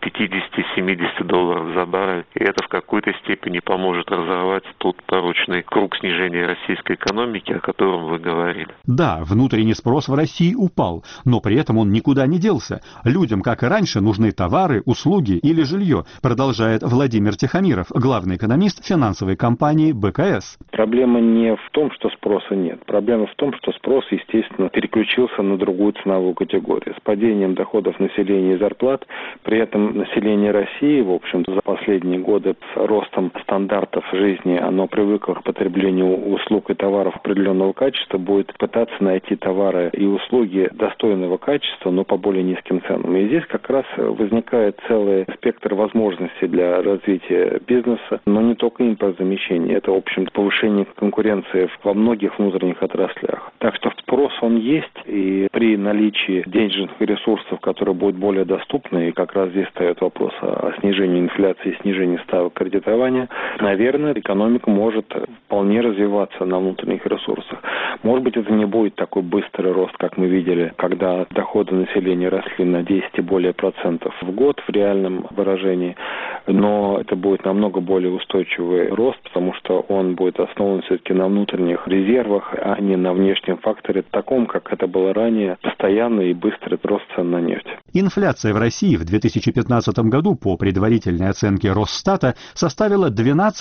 $50-70 за баррель. И это в какой-то степени поможет разорвать тот порочный круг снижения российской экономики, о котором вы говорили. Да, внутренний спрос в России упал, но при этом он никуда не делся. Людям, как и раньше, нужны товары, услуги или жилье, продолжает Владимир Тихомиров, главный экономист финансовой компании БКС. Проблема не в том, что спроса нет. Проблема в том, что спрос, естественно, переключился на другую ценовую категорию. С падением доходов населения и зарплат, при этом население России, в общем-то, за последние годы с ростом стандартов жизни, оно привыкло к потреблению услуг и товаров определенного качества, будет пытаться найти товары и услуги достойного качества, но по более низким ценам. И здесь как раз возникает целый спектр возможностей для развития бизнеса, но не только импортозамещение. Это, в общем, повышение конкуренции во многих внутренних отраслях. Так что спрос он есть, и при наличии денежных ресурсов, которые будут более доступны, и как раз здесь встает вопрос о снижении инфляции и снижении ставок кредитования, наверное, экономика может вполне развиваться на внутренних ресурсах. Может быть, это не будет такой быстрый рост, как мы видели, когда доходы населения росли на 10 и более процентов в год в реальном выражении, но это будет намного более устойчивый рост, потому что он будет основан все-таки на внутренних резервах, а не на внешнем факторе, таком, как это было ранее, постоянный и быстрый рост цен на нефть. Инфляция в России в 2015 году по предварительной оценке Росстата составила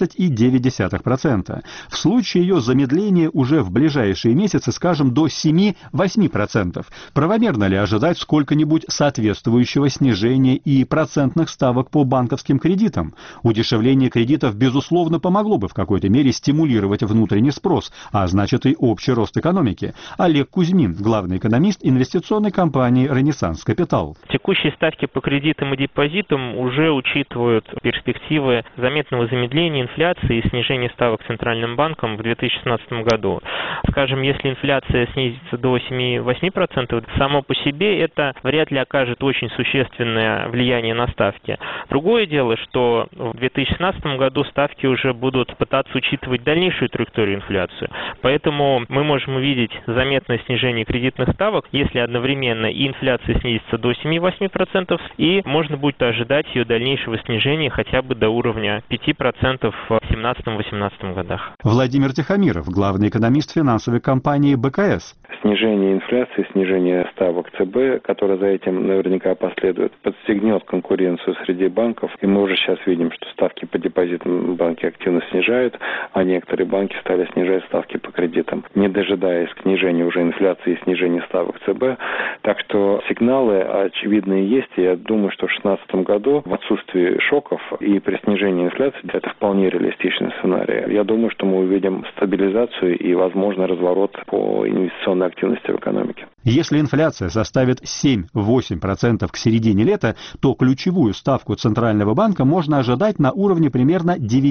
12,9%. В случае ее замедления уже в ближайшие месяцы, скажем, до 7-8%. Правомерно ли ожидать сколько-нибудь соответствующего снижения и процентных ставок по банковским кредитам? Удешевление кредитов, безусловно, помогло бы в какой-то мере стимулировать внутренний спрос, а значит и общий рост экономики. Олег Кузьмин, главный экономист инвестиционной компании «Ренессанс Капитал». Текущие ставки по кредитам и депозитам уже учитывают перспективы заметного замедления инфляции и снижения ставок Центральным банком в 2016 году. Скажем, если инфляция снизится до 7-8%, само по себе это вряд ли окажет очень существенное влияние на ставки. Другое дело, что в 2016 году ставки уже будут пытаться учитывать дальнейшую траекторию инфляции. Поэтому мы можем увидеть заметное снижение кредитных ставок, если одновременно и инфляция снизится до 7-8%, и можно будет ожидать ее дальнейшего снижения хотя бы до уровня 5% в 2017-2018 годах. Владимир Тихомиров, главный экономист финансовой компании БКС. Снижение инфляции, снижение ставок ЦБ, которое за этим наверняка последует, подстегнет конкуренцию среди банков. И мы уже сейчас видим, что ставки по депозитам банки активно снижают, а некоторые банки стали снижать ставки по кредитам, не дожидаясь снижения уже инфляции и снижения ставок ЦБ. Так что сигналы очевидные есть. И я думаю, что в 2016 году в отсутствии шоков и при снижении инфляции это вполне реалистичный сценарий. Я думаю, что мы увидим стабилизацию и, возможно, разворот по инвестиционной активности в экономике. Если инфляция составит 7-8% к середине лета, то ключевую ставку Центрального банка можно ожидать на уровне примерно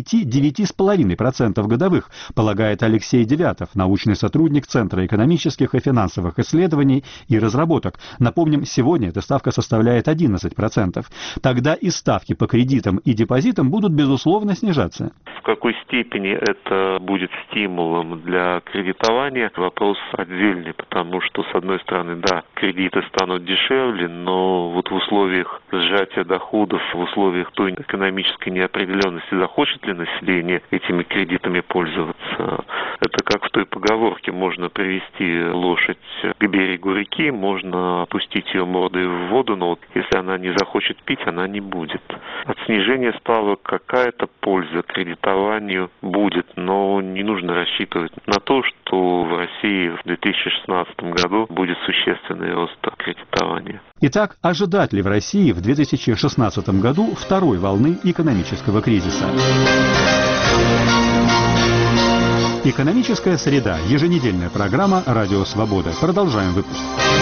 9-9,5% годовых, полагает Алексей Девятов, научный сотрудник Центра экономических и финансовых исследований и разработок. Напомним, сегодня эта ставка составляет 11%. Тогда и ставки по кредитам и депозитам будут, безусловно, снижаться. В какой степени это будет стимулом для кредитования, вопрос отдельный, потому что, с одной стороны, да, кредиты станут дешевле, но вот в условиях сжатия доходов, в условиях той экономической неопределенности, захочет ли население этими кредитами пользоваться. Это как в той поговорке, можно привести лошадь к берегу реки, можно опустить ее мордой в воду, но вот если она не захочет пить, она не будет. От снижения ставок какая-то польза кредитованию будет, но не нужно рассчитывать на то, что в России в 2016 году будет существенный рост кредитования. Итак, ожидать ли в России в 2016 году второй волны экономического кризиса? Экономическая среда. Еженедельная программа «Радио Свобода». Продолжаем выпуск.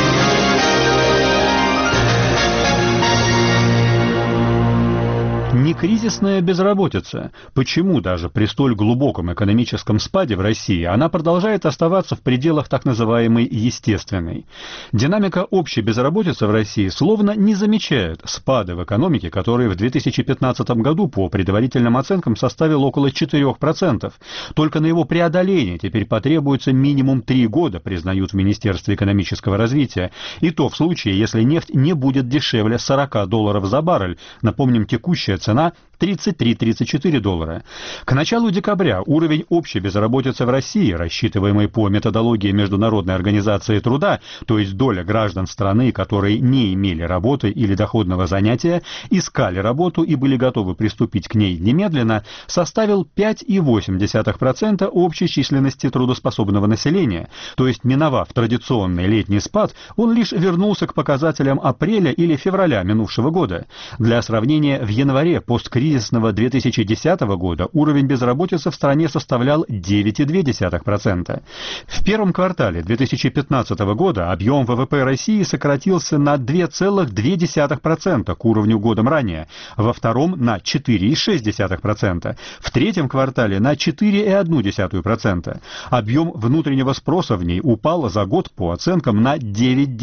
Не кризисная безработица. Почему даже при столь глубоком экономическом спаде в России она продолжает оставаться в пределах так называемой естественной? Динамика общей безработицы в России словно не замечает спада в экономике, который в 2015 году по предварительным оценкам составил около 4%. Только на его преодоление теперь потребуется минимум 3 года, признают в Министерстве экономического развития. И то в случае, если нефть не будет дешевле $40 за баррель. Напомним, текущая цена $33-34. К началу декабря уровень общей безработицы в России, рассчитываемый по методологии Международной организации труда, то есть доля граждан страны, которые не имели работы или доходного занятия, искали работу и были готовы приступить к ней немедленно, составил 5,8% общей численности трудоспособного населения. То есть, миновав традиционный летний спад, он лишь вернулся к показателям апреля или февраля минувшего года. Для сравнения, в январе посткризисного 2010 года уровень безработицы в стране составлял 9,2%. В первом квартале 2015 года объем ВВП России сократился на 2,2% к уровню годом ранее, во втором на 4,6%, в третьем квартале на 4,1%. Объем внутреннего спроса в ней упал за год по оценкам на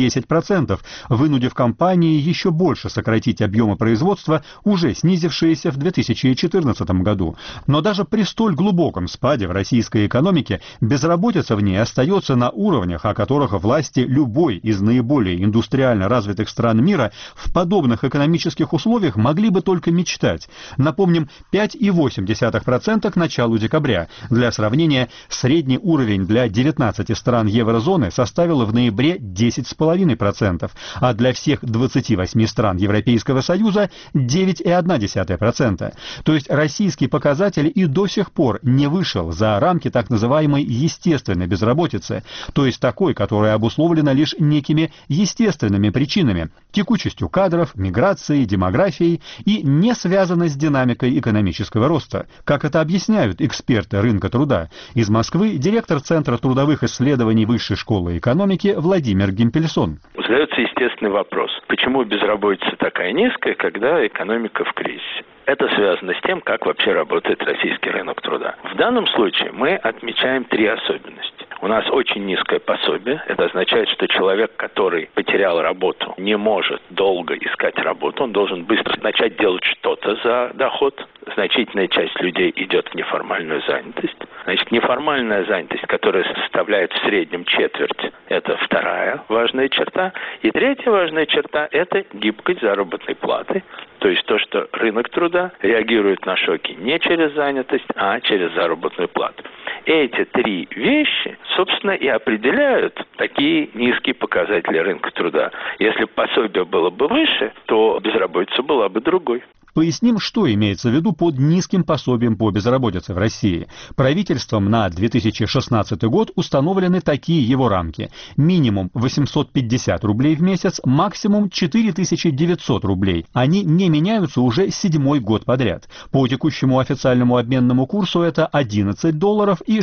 9-10%, вынудив компании еще больше сократить объемы производства, уже снизившиеся в 2014 году. Но даже при столь глубоком спаде в российской экономике безработица в ней остается на уровнях, о которых власти любой из наиболее индустриально развитых стран мира в подобных экономических условиях могли бы только мечтать. Напомним, 5,8% к началу декабря. Для сравнения, средний уровень для 19 стран еврозоны составил в ноябре 10,5%, а для всех 28 стран Европейского Союза 9,1%. То есть российский показатель и до сих пор не вышел за рамки так называемой естественной безработицы, то есть такой, которая обусловлена лишь некими естественными причинами, текучестью кадров, миграцией, демографией и не связана с динамикой экономического роста, как это объясняют эксперты рынка труда. Из Москвы директор Центра трудовых исследований Высшей школы экономики Владимир Гимпельсон. Задается естественный вопрос. Почему безработица такая низкая, когда экономика в кризисе? Это связано с тем, как вообще работает российский рынок труда. В данном случае мы отмечаем три особенности. У нас очень низкое пособие. Это означает, что человек, который потерял работу, не может долго искать работу. Он должен быстро начать делать что-то за доход. Значительная часть людей идет в неформальную занятость. Значит, неформальная занятость, которая составляет в среднем четверть, это вторая важная черта. И третья важная черта – это гибкость заработной платы. То есть то, что рынок труда реагирует на шоки не через занятость, а через заработную плату. Эти три вещи, собственно, и определяют такие низкие показатели рынка труда. Если пособие было бы выше, то безработица была бы другой. Поясним, что имеется в виду под низким пособием по безработице в России. Правительством на 2016 год установлены такие его рамки. Минимум 850 рублей в месяц, максимум 4900 рублей. Они не меняются уже 7-й год подряд. По текущему официальному обменному курсу это $11 и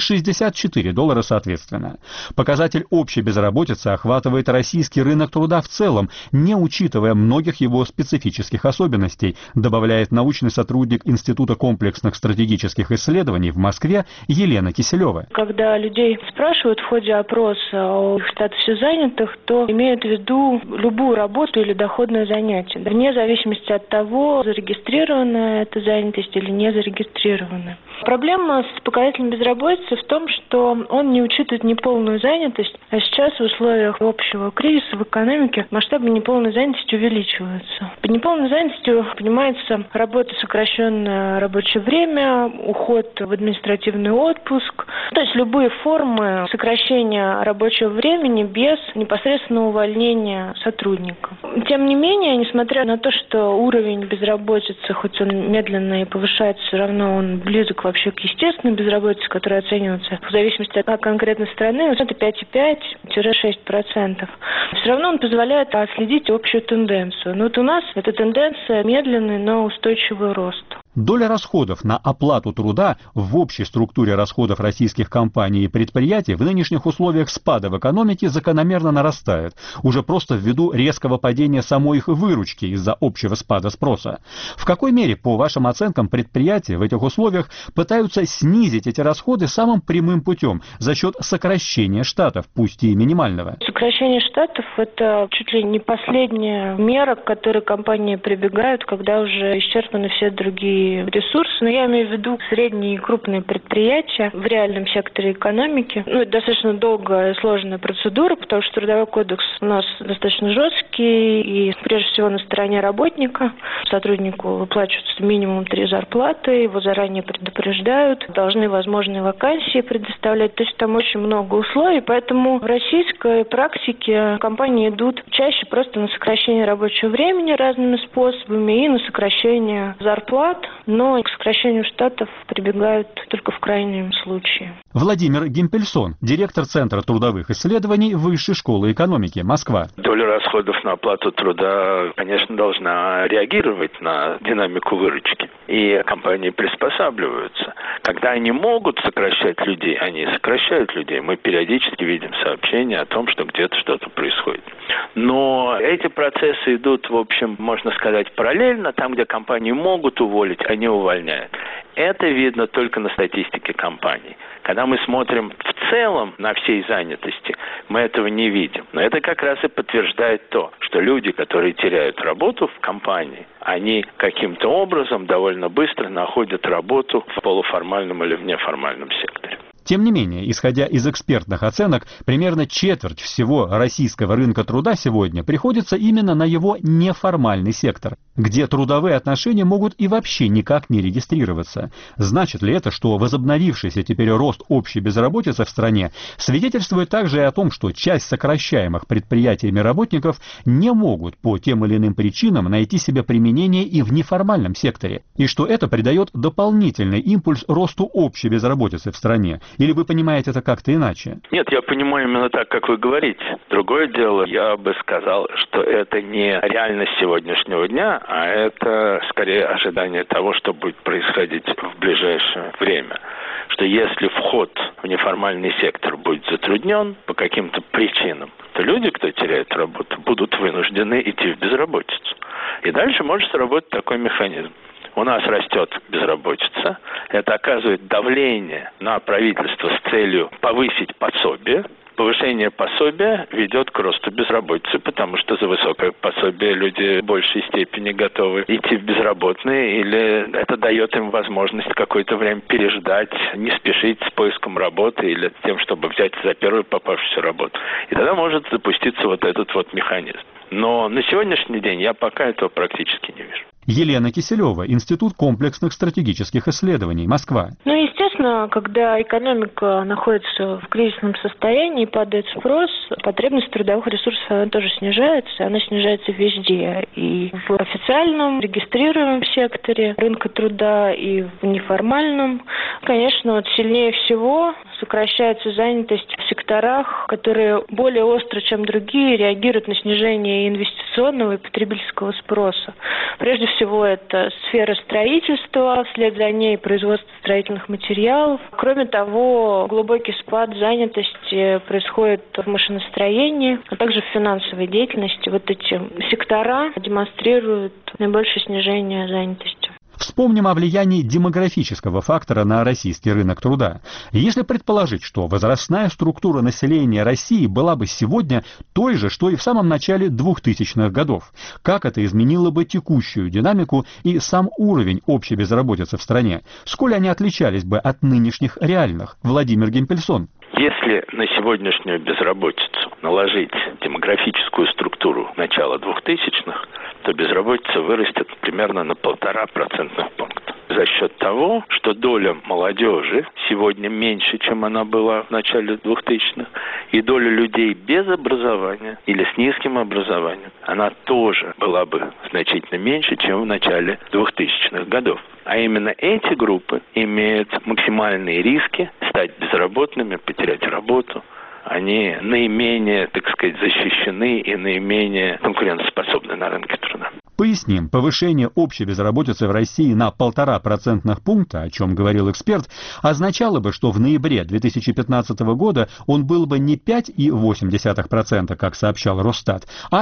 $64 соответственно. Показатель общей безработицы охватывает российский рынок труда в целом, не учитывая многих его специфических особенностей, добавляет научный сотрудник Института комплексных стратегических исследований в Москве Елена Киселева. Когда людей спрашивают в ходе опроса о их статусе занятых, то имеют в виду любую работу или доходное занятие, вне зависимости от того, зарегистрирована эта занятость или не зарегистрирована. Проблема с показателем безработицы в том, что он не учитывает неполную занятость, а сейчас в условиях общего кризиса в экономике масштабы неполной занятости увеличиваются. Под неполной занятостью понимается работа, сокращенное рабочее время, уход в административный отпуск, то есть любые формы сокращения рабочего времени без непосредственного увольнения сотрудника. Тем не менее, несмотря на то, что уровень безработицы, хоть он медленно и повышается, все равно он близок вообще к естественной безработице, которая оценивается в зависимости от конкретной страны, это 5,5-6%. Все равно он позволяет отследить общую тенденцию. Но вот у нас эта тенденция медленный, но устойчивый рост. Доля расходов на оплату труда в общей структуре расходов российских компаний и предприятий в нынешних условиях спада в экономике закономерно нарастает, уже просто ввиду резкого падения самой их выручки из-за общего спада спроса. В какой мере, по вашим оценкам, предприятия в этих условиях пытаются снизить эти расходы самым прямым путем за счет сокращения штатов, пусть и минимального? Сокращение штатов – это чуть ли не последняя мера, к которой компании прибегают, когда уже исчерпаны все другие ресурсы. Но я имею в виду средние и крупные предприятия в реальном секторе экономики. Это достаточно долгая и сложная процедура, потому что трудовой кодекс у нас достаточно жесткий и прежде всего на стороне работника. Сотруднику выплачиваются минимум 3 зарплаты, его заранее предупреждают, должны возможные вакансии предоставлять. То есть там очень много условий, поэтому в российской практике компании идут чаще просто на сокращение рабочего времени разными способами и на сокращение зарплат, но к сокращению штатов прибегают только в крайнем случае. Владимир Гимпельсон, директор Центра трудовых исследований Высшей школы экономики, Москва. Доля расходов на оплату труда, конечно, должна реагировать на динамику выручки. И компании приспосабливаются. Когда они могут сокращать людей, они сокращают людей. Мы периодически видим сообщения о том, что где-то что-то происходит. Но эти процессы идут, в общем, можно сказать, параллельно. Там, где компании могут уволить, они увольняют. это видно только на статистике компаний. Когда мы смотрим в целом на всей занятости, мы этого не видим. Но это как раз и подтверждает то, что люди, которые теряют работу в компании, они каким-то образом довольно быстро находят работу в полуформальном или в неформальном секторе. Тем не менее, исходя из экспертных оценок, примерно четверть всего российского рынка труда сегодня приходится именно на его неформальный сектор, где трудовые отношения могут и вообще никак не регистрироваться. Значит ли это, что возобновившийся теперь рост общей безработицы в стране свидетельствует также и о том, что часть сокращаемых предприятиями работников не могут по тем или иным причинам найти себе применение и в неформальном секторе, и что это придает дополнительный импульс росту общей безработицы в стране? Или вы понимаете это как-то иначе? Нет, я понимаю именно так, как вы говорите. Другое дело, я бы сказал, что это не реальность сегодняшнего дня, а это скорее ожидание того, что будет происходить в ближайшее время. Что если вход в неформальный сектор будет затруднен по каким-то причинам, то люди, кто теряет работу, будут вынуждены идти в безработицу. И дальше может сработать такой механизм. У нас растет безработица, это оказывает давление на правительство с целью повысить пособие. Повышение пособия ведет к росту безработицы, потому что за высокое пособие люди в большей степени готовы идти в безработные, или это дает им возможность какое-то время переждать, не спешить с поиском работы или тем, чтобы взять за первую попавшуюся работу. И тогда может запуститься вот этот вот механизм. Но на сегодняшний день я пока этого практически не вижу. Елена Киселева, Институт комплексных стратегических исследований, Москва. Естественно, когда экономика находится в кризисном состоянии, падает спрос, потребность трудовых ресурсов она тоже снижается. Она снижается везде. И в официальном, регистрируемом секторе рынка труда, и в неформальном. Конечно, сильнее всего сокращается занятость в секторах, которые более остро, чем другие, реагируют на снижение инвестиционного и потребительского спроса. Прежде всего, это сфера строительства, вслед за ней производство строительных материалов. Кроме того, глубокий спад занятости происходит в машиностроении, а также в финансовой деятельности. Вот эти сектора демонстрируют наибольшее снижение занятости. Вспомним о влиянии демографического фактора на российский рынок труда. Если предположить, что возрастная структура населения России была бы сегодня той же, что и в самом начале 2000-х годов, как это изменило бы текущую динамику и сам уровень общей безработицы в стране? Сколь они отличались бы от нынешних реальных? Владимир Гемпельсон. Если на сегодняшнюю безработицу наложить демографическую структуру начала 2000-х, то безработица вырастет примерно на 1,5 процентных пункта. За счет того, что доля молодежи сегодня меньше, чем она была в начале 2000-х, и доля людей без образования или с низким образованием, она тоже была бы значительно меньше, чем в начале 2000-х годов. А именно эти группы имеют максимальные риски стать безработными, потерять работу. Они наименее, так сказать, защищены и наименее конкурентоспособны на рынке труда. Поясним, повышение общей безработицы в России на 1,5 процентных пункта, о чем говорил эксперт, означало бы, что в ноябре 2015 года он был бы не 5,8%, как сообщал Росстат, а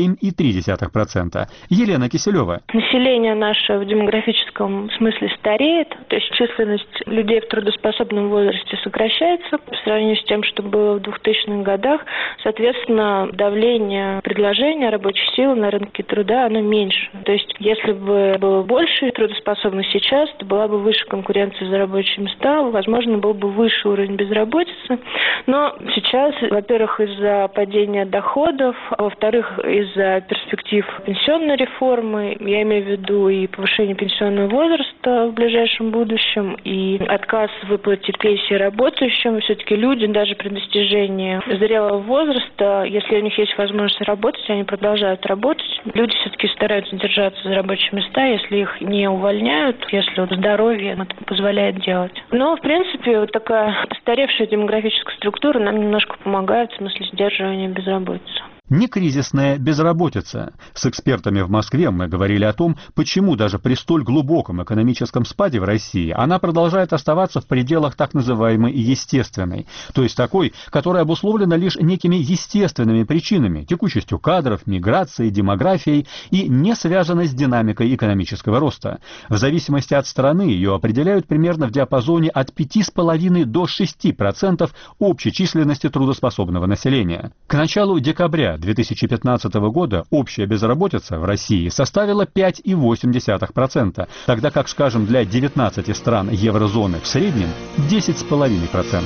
7,3%. Елена Киселева. Население наше в демографическом смысле стареет, то есть численность людей в трудоспособном возрасте сокращается по сравнению с тем, что было в 2000-х годах. Соответственно, давление предложения рабочей силы на рынке труда, оно меньше. То есть, если бы было больше трудоспособных сейчас, то была бы выше конкуренция за рабочие места, возможно, был бы выше уровень безработицы. Но сейчас, во-первых, из-за падения доходов, а во-вторых, из-за перспектив пенсионной реформы, я имею в виду и повышение пенсионного возраста в ближайшем будущем, и отказ в выплате пенсии работающим, все-таки люди даже при достижении зрелого возраста, если у них есть возможность работать, они продолжают работать. Люди все-таки стараются держаться за рабочие места, если их не увольняют, если вот здоровье это позволяет делать. Но, в принципе, вот такая постаревшая демографическая структура нам немножко помогает в смысле сдерживания безработицы. Не кризисная безработица. С экспертами в Москве мы говорили о том, почему даже при столь глубоком экономическом спаде в России она продолжает оставаться в пределах так называемой естественной, то есть такой, которая обусловлена лишь некими естественными причинами, текучестью кадров, миграцией, демографией и не связанной с динамикой экономического роста. В зависимости от страны ее определяют примерно в диапазоне от 5,5 до 6% общей численности трудоспособного населения. К началу декабря 2015 года общая безработица в России составила 5,8%, тогда как, скажем, для 19 стран еврозоны в среднем 10,5%.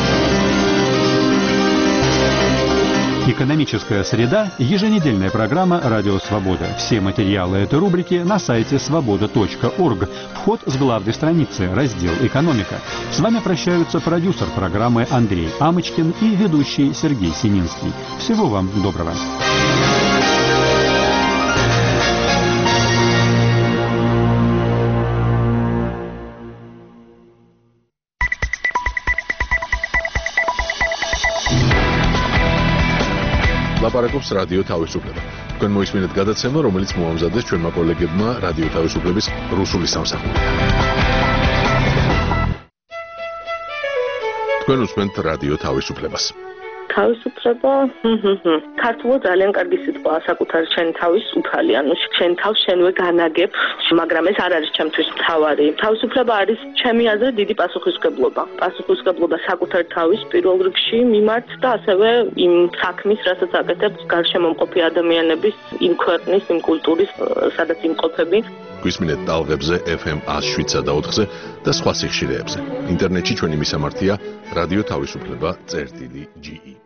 Экономическая среда – еженедельная программа «Радио Свобода». Все материалы этой рубрики на сайте svoboda.org. Вход с главной страницы, раздел «Экономика». С вами прощаются продюсер программы Андрей Амочкин и ведущий Сергей Сининский. Всего вам доброго. ლაპარაკობს რადიო თავისუფლება. თქვენ მოისმინეთ გადაცემა, რომელიც მოამზადეს ჩვენმა კოლეგებმა რადიო თავისუფლების რუსული სამსახური. თქვენ უსმენთ რადიო თავისუფლებას. თავისუფლება ქართულად ძალიან კარგი სიტყვაა საკუთარი შენი თავის უფალი, ანუ შენ თავს შენვე განაგებ, მაგრამ ეს არ არის ჩემთვის მთავარი. თავისუფლება არის ჩემი აზრით დიდი პასუხისმგებლობა. პასუხისმგებლობა საკუთარი თავის პირველ რიგში მიმართ და ასევე იმ საქმის, რასაც აკეთებს გარშემო მყოფი ადამიანების, იმ ქვეყნის, იმ კულტურის, სადაც იმყოფები. გვისმინეთ ტალღებზე FM 107 და 4-ზე და სხვა სიხშირეებზე. ინტერნეტში ჩვენი მისამართია რადიო თავისუფლება.ge